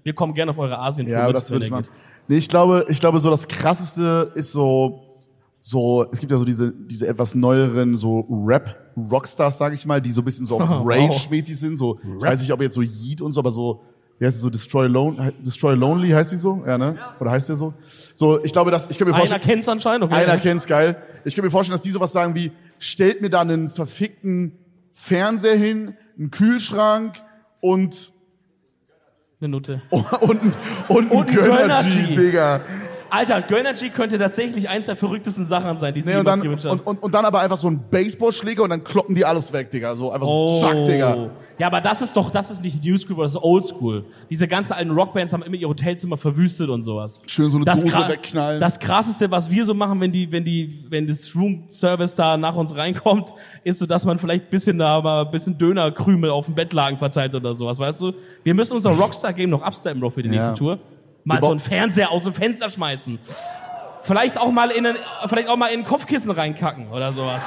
Wir kommen gerne auf eure Asien-Tour Ja, aber das würde ich machen. Nee, ich glaube, so das Krasseste ist so, es gibt ja so diese etwas neueren, so Rap-Rockstars, sag ich mal, die so ein bisschen so auf Rage-mäßig sind, so, ich weiß nicht, ob jetzt so Yeet und so, aber so, wie heißt es so, Destroy Lonely heißt die so? Ja, ne? Oder heißt der so? So, ich glaube, ich kann mir vorstellen. Einer kennt's anscheinend, okay. Einer kennt's, geil. Ich kann mir vorstellen, dass die sowas sagen wie, stellt mir da einen verfickten Fernseher hin, einen Kühlschrank und eine Nutte. und ein Gönnergy, Digga. Alter, Gönnergy könnte tatsächlich eins der verrücktesten Sachen sein, die sie Nee, jemals gewünscht haben. und dann aber einfach so ein Baseballschläger und dann kloppen die alles weg, Digga. So einfach so, zack, Digga. Ja, aber das ist nicht New School, das ist Old School. Diese ganzen alten Rockbands haben immer ihr Hotelzimmer verwüstet und sowas. Schön so eine Dose wegknallen. Das Krasseste, was wir so machen, wenn das Room Service da nach uns reinkommt, ist so, dass man vielleicht ein bisschen Dönerkrümel auf dem Bettlaken verteilt oder sowas, weißt du? Wir müssen unser Rockstar-Game noch upsteppen, Bro, für die nächste Tour. Mal so einen Fernseher aus dem Fenster schmeißen. Vielleicht auch mal in ein Kopfkissen reinkacken oder sowas.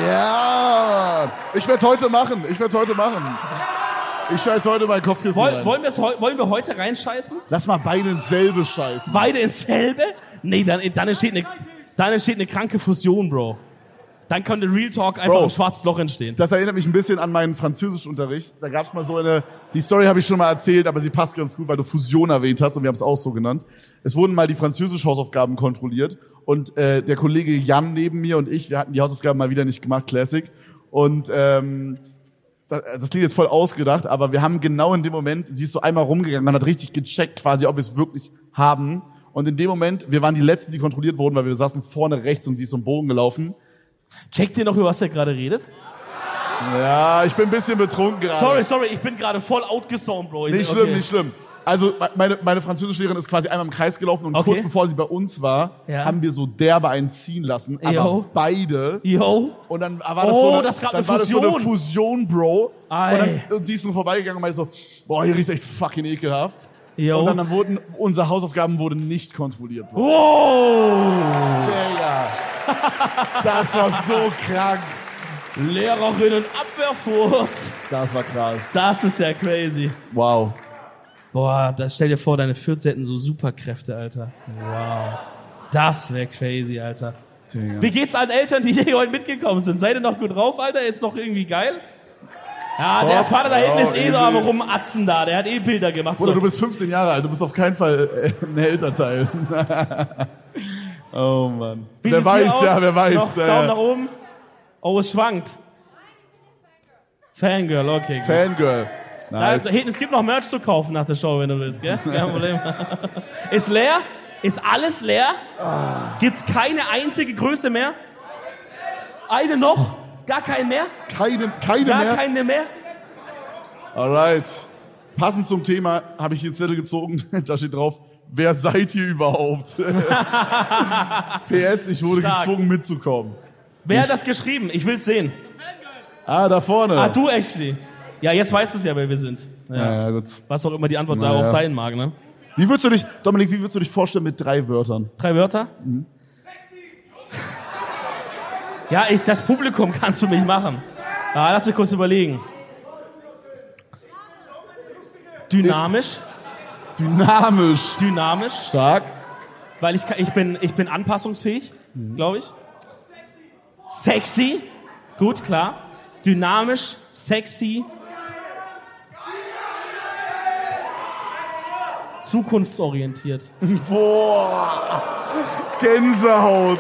Ja, ich werd's heute machen. Ich scheiß heute mein Kopfkissen rein. Wollen wir heute reinscheißen? Lass mal beide ins selbe scheißen. Beide ins selbe? Nee, dann entsteht eine kranke Fusion, Bro. Dann könnte Real Talk einfach ein schwarzes Loch entstehen. Das erinnert mich ein bisschen an meinen Französischunterricht. Da gab's mal die Story habe ich schon mal erzählt, aber sie passt ganz gut, weil du Fusion erwähnt hast und wir haben es auch so genannt. Es wurden mal die Französisch-Hausaufgaben kontrolliert und der Kollege Jan neben mir und ich, wir hatten die Hausaufgaben mal wieder nicht gemacht, Classic. Und das klingt jetzt voll ausgedacht, aber wir haben genau in dem Moment, sie ist so einmal rumgegangen, man hat richtig gecheckt quasi, ob wir es wirklich haben. Und in dem Moment, wir waren die Letzten, die kontrolliert wurden, weil wir saßen vorne rechts und sie ist so einen Bogen gelaufen. Checkt ihr noch, über was er gerade redet? Ja, ich bin ein bisschen betrunken gerade. Sorry, ich bin gerade voll outgesaunt, Bro. Nicht schlimm. Also meine Französischlehrerin ist quasi einmal im Kreis gelaufen und kurz bevor sie bei uns war, haben wir so derbe einen ziehen lassen, aber beide. Und dann war das so eine Fusion, Bro. Und sie ist so vorbeigegangen und meinte so, boah, hier riecht's echt fucking ekelhaft. Und dann unsere Hausaufgaben wurden nicht kontrolliert, Bro. Digga. Das war so krank. Lehrerinnen-Abwehrfurz. Das war krass. Das ist ja crazy. Wow. Boah, stell dir vor, deine 14 hätten so Superkräfte, Alter. Wow. Das wäre crazy, Alter. Digga. Wie geht's allen Eltern, die hier heute mitgekommen sind? Seid ihr noch gut drauf, Alter? Ist noch irgendwie geil? Ja, der Vater da hinten ist so am Rumatzen da. Der hat Bilder gemacht. Bruder, du bist 15 Jahre alt. Du bist auf keinen Fall ein Elternteil. Oh, Mann. Wer weiß. Noch Daumen nach oben. Oh, es schwankt. Fangirl, okay. Gut. Fangirl. Nice. Also, hinten, es gibt noch Merch zu kaufen nach der Show, wenn du willst, gell? Kein Problem. Ist leer? Ist alles leer? Gibt's keine einzige Größe mehr? Eine noch? Gar keinen mehr? Keine keine mehr? Alright. Passend zum Thema habe ich hier einen Zettel gezogen. Da steht drauf, wer seid ihr überhaupt? PS, ich wurde gezwungen mitzukommen. Wer hat das geschrieben? Ich will's sehen. Da vorne. Du, actually. Ja, jetzt weißt du es ja, wer wir sind. Ja, gut. Was auch immer die Antwort darauf sein mag, ne? Dominik, wie würdest du dich vorstellen mit 3 Wörtern? 3 Wörter? Mhm. Ja, das Publikum kannst du mich machen. Lass mich kurz überlegen. Dynamisch. Stark. Weil ich bin anpassungsfähig, glaube ich. Sexy. Gut, klar. Dynamisch, sexy. Zukunftsorientiert. Boah. Gänsehaut.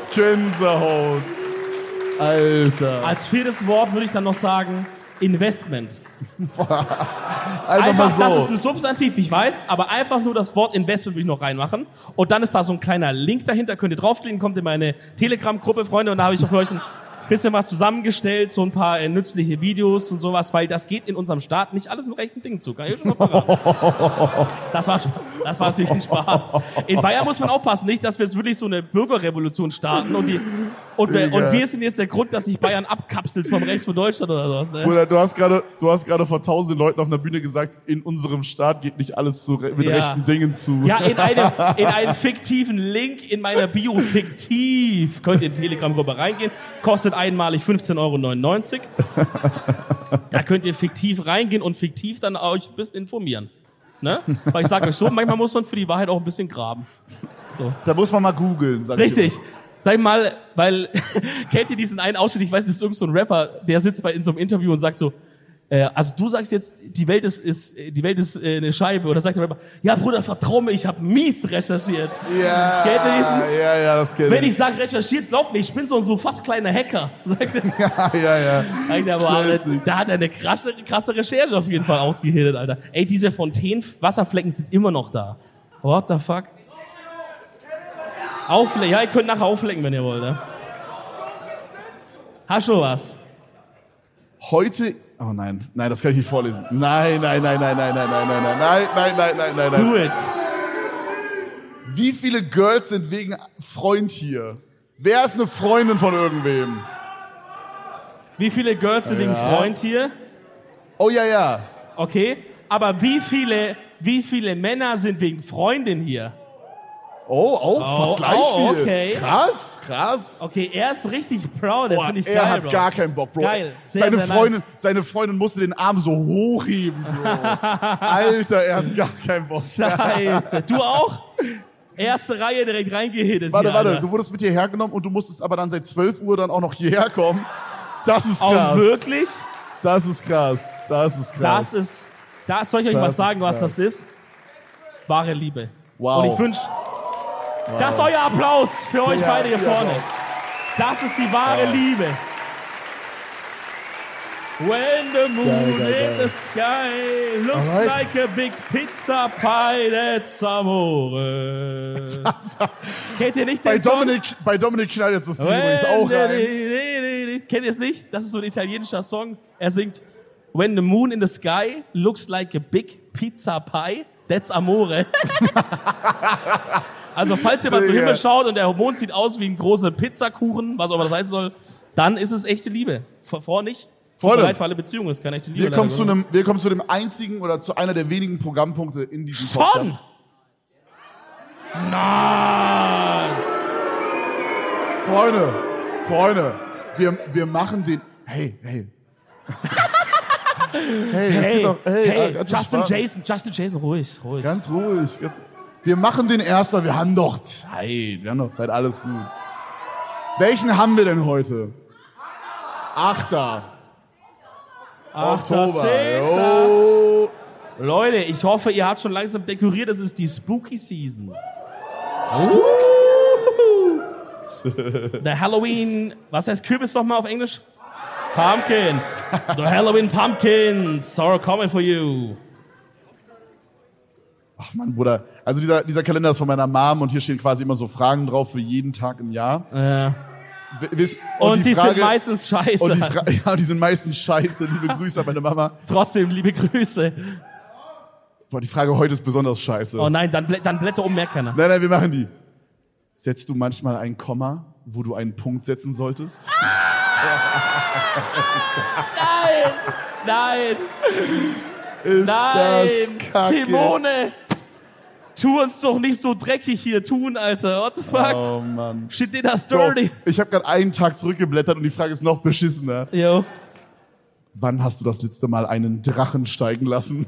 Alter. Als 4. Wort würde ich dann noch sagen, Investment. Einfach so. Das ist ein Substantiv, ich weiß, aber einfach nur das Wort Investment will ich noch reinmachen. Und dann ist da so ein kleiner Link dahinter, könnt ihr draufklicken, kommt in meine Telegram-Gruppe, Freunde, und da habe ich für euch ein bisschen was zusammengestellt, so ein paar nützliche Videos und sowas, weil das geht in unserem Staat nicht alles im rechten Ding zu. Kann ich schon mal verraten. Das war natürlich ein Spaß. In Bayern muss man aufpassen, nicht, dass wir jetzt wirklich so eine Bürgerrevolution starten und wir sind jetzt der Grund, dass sich Bayern abkapselt vom Recht von Deutschland oder sowas. Ne? Bruder, du hast gerade vor 1000 Leuten auf einer Bühne gesagt, in unserem Staat geht nicht alles mit rechten Dingen zu. Ja, in einem fiktiven Link in meiner Bio, fiktiv, könnt ihr in die Telegram-Gruppe reingehen, kostet einmalig 15,99 €. Da könnt ihr fiktiv reingehen und fiktiv dann euch ein bisschen informieren. Ne? Weil ich sage euch so, manchmal muss man für die Wahrheit auch ein bisschen graben. Da muss man mal googeln. sag ich Richtig. immer. Sag mal, weil, kennt ihr diesen einen Ausschnitt, ich weiß, das ist irgend so ein Rapper, der sitzt in so einem Interview und sagt so, also du sagst jetzt, die Welt ist eine Scheibe, oder sagt der Rapper, ja Bruder, vertrau mir, ich habe mies recherchiert. Ja, Kennt ihr diesen? ja, das kennt Wenn ich sage recherchiert, glaubt mir, ich bin so fast kleiner Hacker. Sagt er. Ja. Sagt er, aber Classic. da hat er eine krasse Recherche auf jeden Fall ausgehebelt, Alter. Ey, diese Fontänen-Wasserflecken sind immer noch da. What the fuck? Auflecken, ja, ihr könnt nachher auflecken, wenn ihr wollt, ne? Hast du was? Heute, oh nein, das kann ich nicht vorlesen. Nein. Do it. Wie viele Girls sind wegen Freund hier? Wer ist eine Freundin von irgendwem? Wie viele Girls sind wegen Freund hier? Oh ja. Okay. Aber wie viele Männer sind wegen Freundin hier? Oh, auch fast gleich viel. Okay. Krass. Okay, er ist richtig proud, das Boah, finde ich geil, er hat Bro. gar keinen Bock, Bro. Geil. Sehr, sehr Seine Freundin musste den Arm so hochheben, Bro. Alter, er hat gar keinen Bock. Scheiße. Du auch? Erste Reihe direkt reingehittet. Warte, Alter. du wurdest mit hierher genommen und du musstest aber dann seit 12 Uhr dann auch noch hierher kommen. Das ist krass. Auch wirklich? Das ist krass. Soll ich euch Das was ist sagen, was krass. das ist? Wahre Liebe. Wow. Und ich wünsche, das ist euer Applaus für euch Ja, beide hier ja, vorne. Applaus. Das ist die wahre Liebe. When the moon in the sky looks Alright. like a big pizza pie, that's amore. Kennt ihr nicht den Song? Bei Dominik knallt jetzt das Bier übrigens auch rein. Kennt ihr es nicht? Das ist so ein italienischer Song. Er singt When the moon in the sky looks like a big pizza pie, that's amore. Also falls ihr mal zum Himmel schaut und der Mond sieht aus wie ein großer Pizzakuchen, was auch immer das heißen soll, dann ist es echte Liebe. Vor nicht. Freunde, Bereit für alle Beziehungen, das ist keine echte Liebe. wir kommen zu dem einzigen oder zu einer der wenigen Programmpunkte in diesem Podcast. Schon! Nein! Freunde, wir machen den, hey. Hey, es geht doch, ganz Justin Jason, ruhig. Ganz ruhig. Wir machen den erstmal, wir haben doch Zeit, alles gut. Welchen haben wir denn heute? 8. Oktober. 10. Jo. Leute, ich hoffe, ihr habt schon langsam dekoriert, es ist die Spooky Season. Der Halloween, was heißt Kürbis nochmal auf Englisch? Pumpkin. The Halloween Pumpkins are coming for you. Ach Mann, Bruder. Also dieser Kalender ist von meiner Mom und hier stehen quasi immer so Fragen drauf für jeden Tag im Jahr. Und die sind meistens scheiße. Und die sind meistens scheiße. Liebe Grüße an meine Mama. Trotzdem, liebe Grüße. Boah, die Frage heute ist besonders scheiße. Oh nein, dann blätter um, mehr keiner. Nein, wir machen die. Setzt du manchmal ein Komma, wo du einen Punkt setzen solltest? Nein! Ist das kacke? Simone! Tu uns doch nicht so dreckig hier tun, Alter. What the fuck? Oh Mann. Shit did us dirty. Bro, ich habe gerade einen Tag zurückgeblättert und die Frage ist noch beschissener. Yo. Wann hast du das letzte Mal einen Drachen steigen lassen?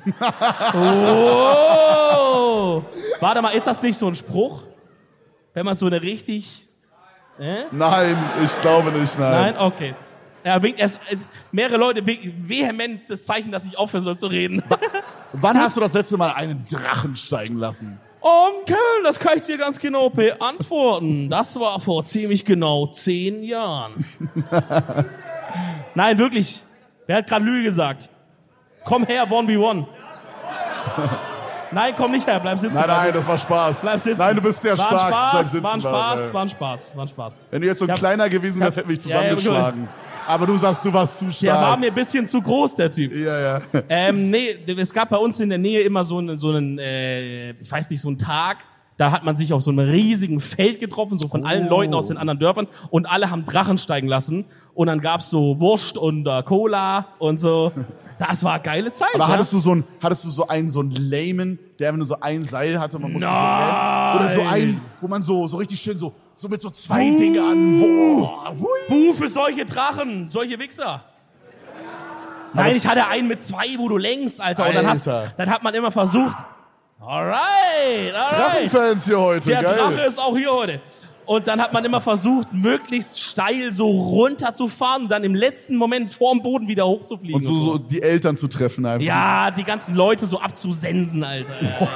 Oh! Warte mal, ist das nicht so ein Spruch? Wenn man so eine richtig... Nein, ich glaube nicht, nein. Nein? Okay. Ja, mehrere Leute vehement das Zeichen, dass ich aufhören soll zu reden. Wann hast du das letzte Mal einen Drachen steigen lassen? Onkel, das kann ich dir ganz genau beantworten. Das war vor ziemlich genau 10 Jahren. Nein, wirklich. Wer hat gerade Lüge gesagt? Komm her, 1v1. Nein, komm nicht her, bleib sitzen. Nein, das war Spaß. Bleib sitzen. Nein, du bist sehr stark. Bleib sitzen. War ein Spaß. Wenn du jetzt so ein kleiner gewesen wärst, hätten wir dich zusammengeschlagen. Aber du sagst, du warst zu stark. Der war mir ein bisschen zu groß, der Typ. Ja. Nee, es gab bei uns in der Nähe immer so einen, ich weiß nicht, so einen Tag, da hat man sich auf so einem riesigen Feld getroffen, so von allen Leuten aus den anderen Dörfern und alle haben Drachen steigen lassen und dann gab's so Wurst und Cola und so. Das war geile Zeit. Aber ja? hattest du so einen Layman, der nur so ein Seil hatte, man musste so rennen? Oder so einen, wo man so richtig schön so mit so 2 Dinge an. Boah, Buh für solche Drachen, solche Wichser. Nein, ich hatte einen mit 2, wo du längst, Alter. Und dann hat man immer versucht, Alright. Drachenfans hier heute, Der geil. Drache ist auch hier heute. Und dann hat man immer versucht, möglichst steil so runter zu fahren und dann im letzten Moment vorm Boden wieder hochzufliegen. Und so die Eltern zu treffen einfach. Ja, die ganzen Leute so abzusensen, Alter.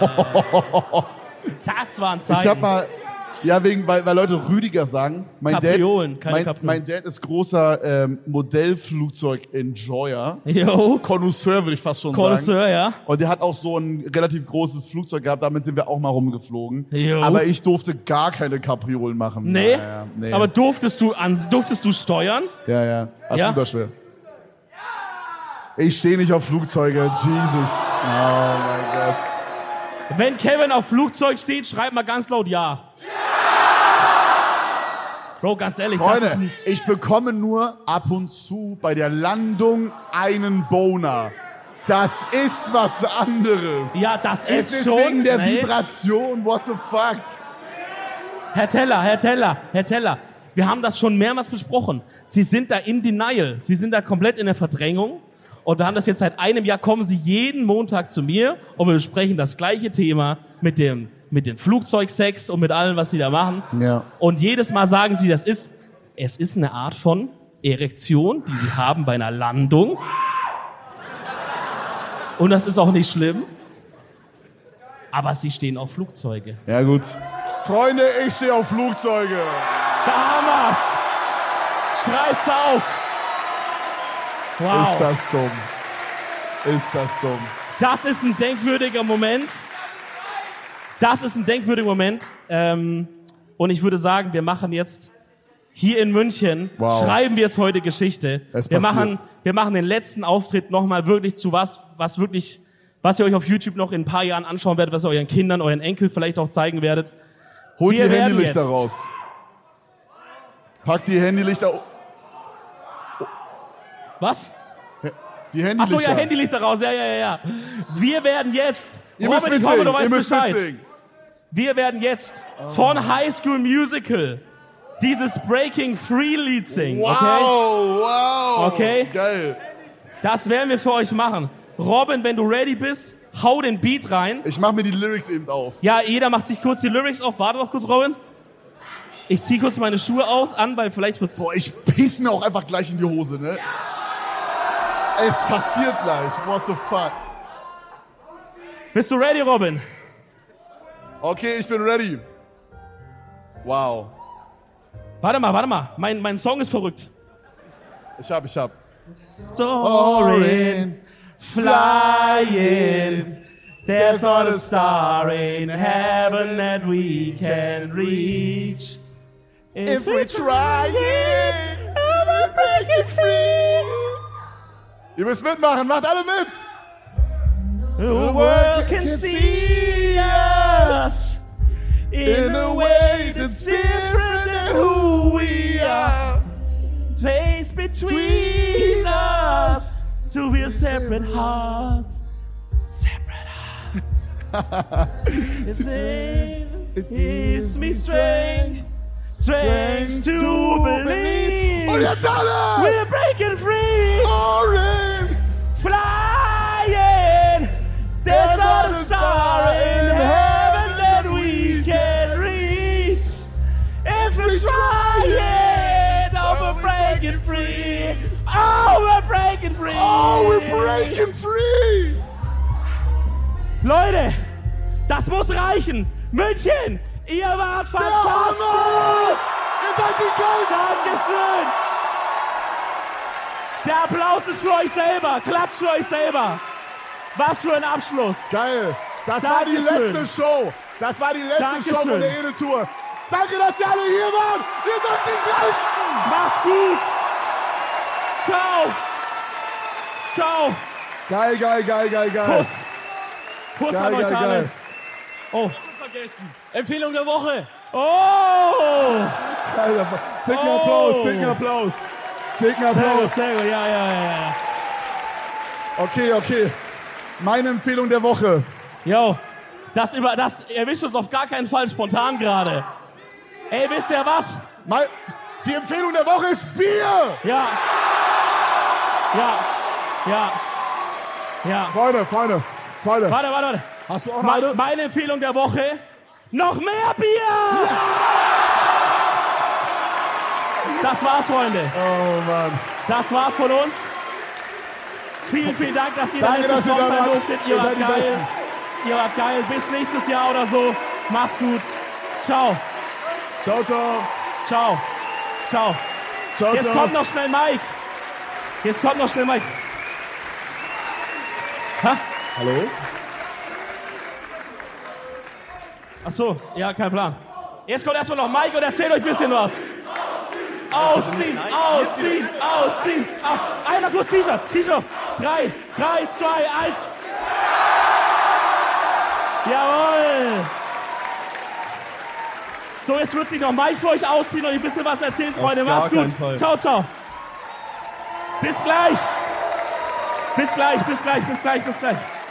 Das war ein Zeichen. Ich hab mal, weil Leute Rüdiger sagen, Kapriolen, keine Kapriolen. mein Dad ist großer Modellflugzeug-Enjoyer. Jo. Connoisseur würde ich fast schon Connoisseur, sagen. ja. Und der hat auch so ein relativ großes Flugzeug gehabt, damit sind wir auch mal rumgeflogen. Jo. Aber ich durfte gar keine Kapriolen machen. Nee? Nee. Aber durftest du steuern? Ja. Das Ja? ist super schwer. Ich stehe nicht auf Flugzeuge. Jesus. Oh mein Gott. Wenn Kevin auf Flugzeug steht, schreib mal ganz laut ja. Bro, ganz ehrlich, das ist Freunde, ich bekomme nur ab und zu bei der Landung einen Boner. Das ist was anderes. Ja, das Es ist schon. wegen der Nee. Vibration. What the fuck? Herr Teller, wir haben das schon mehrmals besprochen. Sie sind da in Denial. Sie sind da komplett in der Verdrängung. Und wir haben das jetzt seit einem Jahr, kommen Sie jeden Montag zu mir und wir besprechen das gleiche Thema mit den Flugzeugsex und mit allem, was Sie da machen. Ja. Und jedes Mal sagen Sie, es ist eine Art von Erektion, die Sie haben bei einer Landung. Und das ist auch nicht schlimm. Aber Sie stehen auf Flugzeuge. Ja gut. Freunde, ich stehe auf Flugzeuge. Da haben wir's. Schreibt's auf. Wow. Ist das dumm. Das ist ein denkwürdiger Moment. Und ich würde sagen, wir machen jetzt hier in München, schreiben wir jetzt heute Geschichte. Wir machen den letzten Auftritt nochmal wirklich zu was ihr euch auf YouTube noch in ein paar Jahren anschauen werdet, was ihr euren Kindern, euren Enkeln vielleicht auch zeigen werdet. Holt die Wir werden Handylichter jetzt- raus. Packt die Handylichter. Was? Die Handylichter. Achso, ja, Handylichter raus. Ja. Wir werden jetzt, Ihr müsst Robin, ich hoffe, du weißt Bescheid. mitsingen. Wir werden jetzt von High School Musical dieses Breaking Free Lied singen, okay? Wow. Okay. Geil. Das werden wir für euch machen. Robin, wenn du ready bist, hau den Beat rein. Ich mach mir die Lyrics eben auf. Ja, jeder macht sich kurz die Lyrics auf. Warte doch kurz, Robin. Ich zieh kurz meine Schuhe an, weil vielleicht wird's... Boah, ich piss mir auch einfach gleich in die Hose, ne? Es passiert gleich. What the fuck? Bist du ready, Robin? Okay, ich bin ready. Wow. Warte mal. Mein Song ist verrückt. Ich hab. Soaring, flying, there's not a star in heaven that we can reach. If we try it, we're breaking free. Ihr müsst mitmachen, macht alle mit! The world can see us in a way that's different than who we are. Space between us to be separate hearts. It gives me strength to believe Und jetzt alle! we're breaking free. Orange! Flying, there's not a star in heaven that we can reach. If we try it, oh, we're breaking free. Oh, we're breaking free. Oh, we're breaking free! Leute, das muss reichen. München, ihr wart fantastisch. Ihr seid die Geilsten! Dankeschön. Der Applaus ist für euch selber. Klatscht für euch selber. Was für ein Abschluss. Geil! Das war die Dankeschön. letzte Show! Das war die letzte Dankeschön. Show von der Ede-Tour! Danke, dass ihr alle hier wart! Ihr seid die Geilsten! Mach's gut. Ciao. Geil. Kuss Geil, an euch geil, alle. geil. Oh. Vergessen. Empfehlung der Woche. Oh. Geil. Dicken Applaus. Sehr gut. Ja. Okay. Meine Empfehlung der Woche. Yo, das erwischt uns auf gar keinen Fall spontan gerade. Ey, wisst ihr was? Die Empfehlung der Woche ist Bier! Ja. Freunde. Warte. Hast du auch noch eine? Meine Empfehlung der Woche, noch mehr Bier! Ja! Das war's, Freunde. Oh Mann. Das war's von uns. Vielen, vielen Dank, dass ihr Danke, letztes dass ihr Mal da sein wart. durftet. Ihr Ihr wart seid die geil. Besten. Ihr wart geil. Bis nächstes Jahr oder so. Macht's gut. Ciao. Ciao, ciao. Ciao. Ciao. Ciao, Jetzt ciao. kommt noch schnell Mike. Jetzt kommt noch schnell Mike. Ha? Hallo? Ach so, ja, kein Plan. Jetzt kommt erstmal noch Mike und erzählt euch ein bisschen was. Ausziehen, ausziehen, ausziehen. Einmal kurz T-Shirt. 3, 2, 1. Jawohl. So, jetzt wird sich noch Mike für euch ausziehen und ein bisschen was erzählen, Freunde. gar Macht's gut. keinen Fall. Ciao, ciao. Bis gleich. Bis gleich, bis gleich, bis gleich, bis gleich.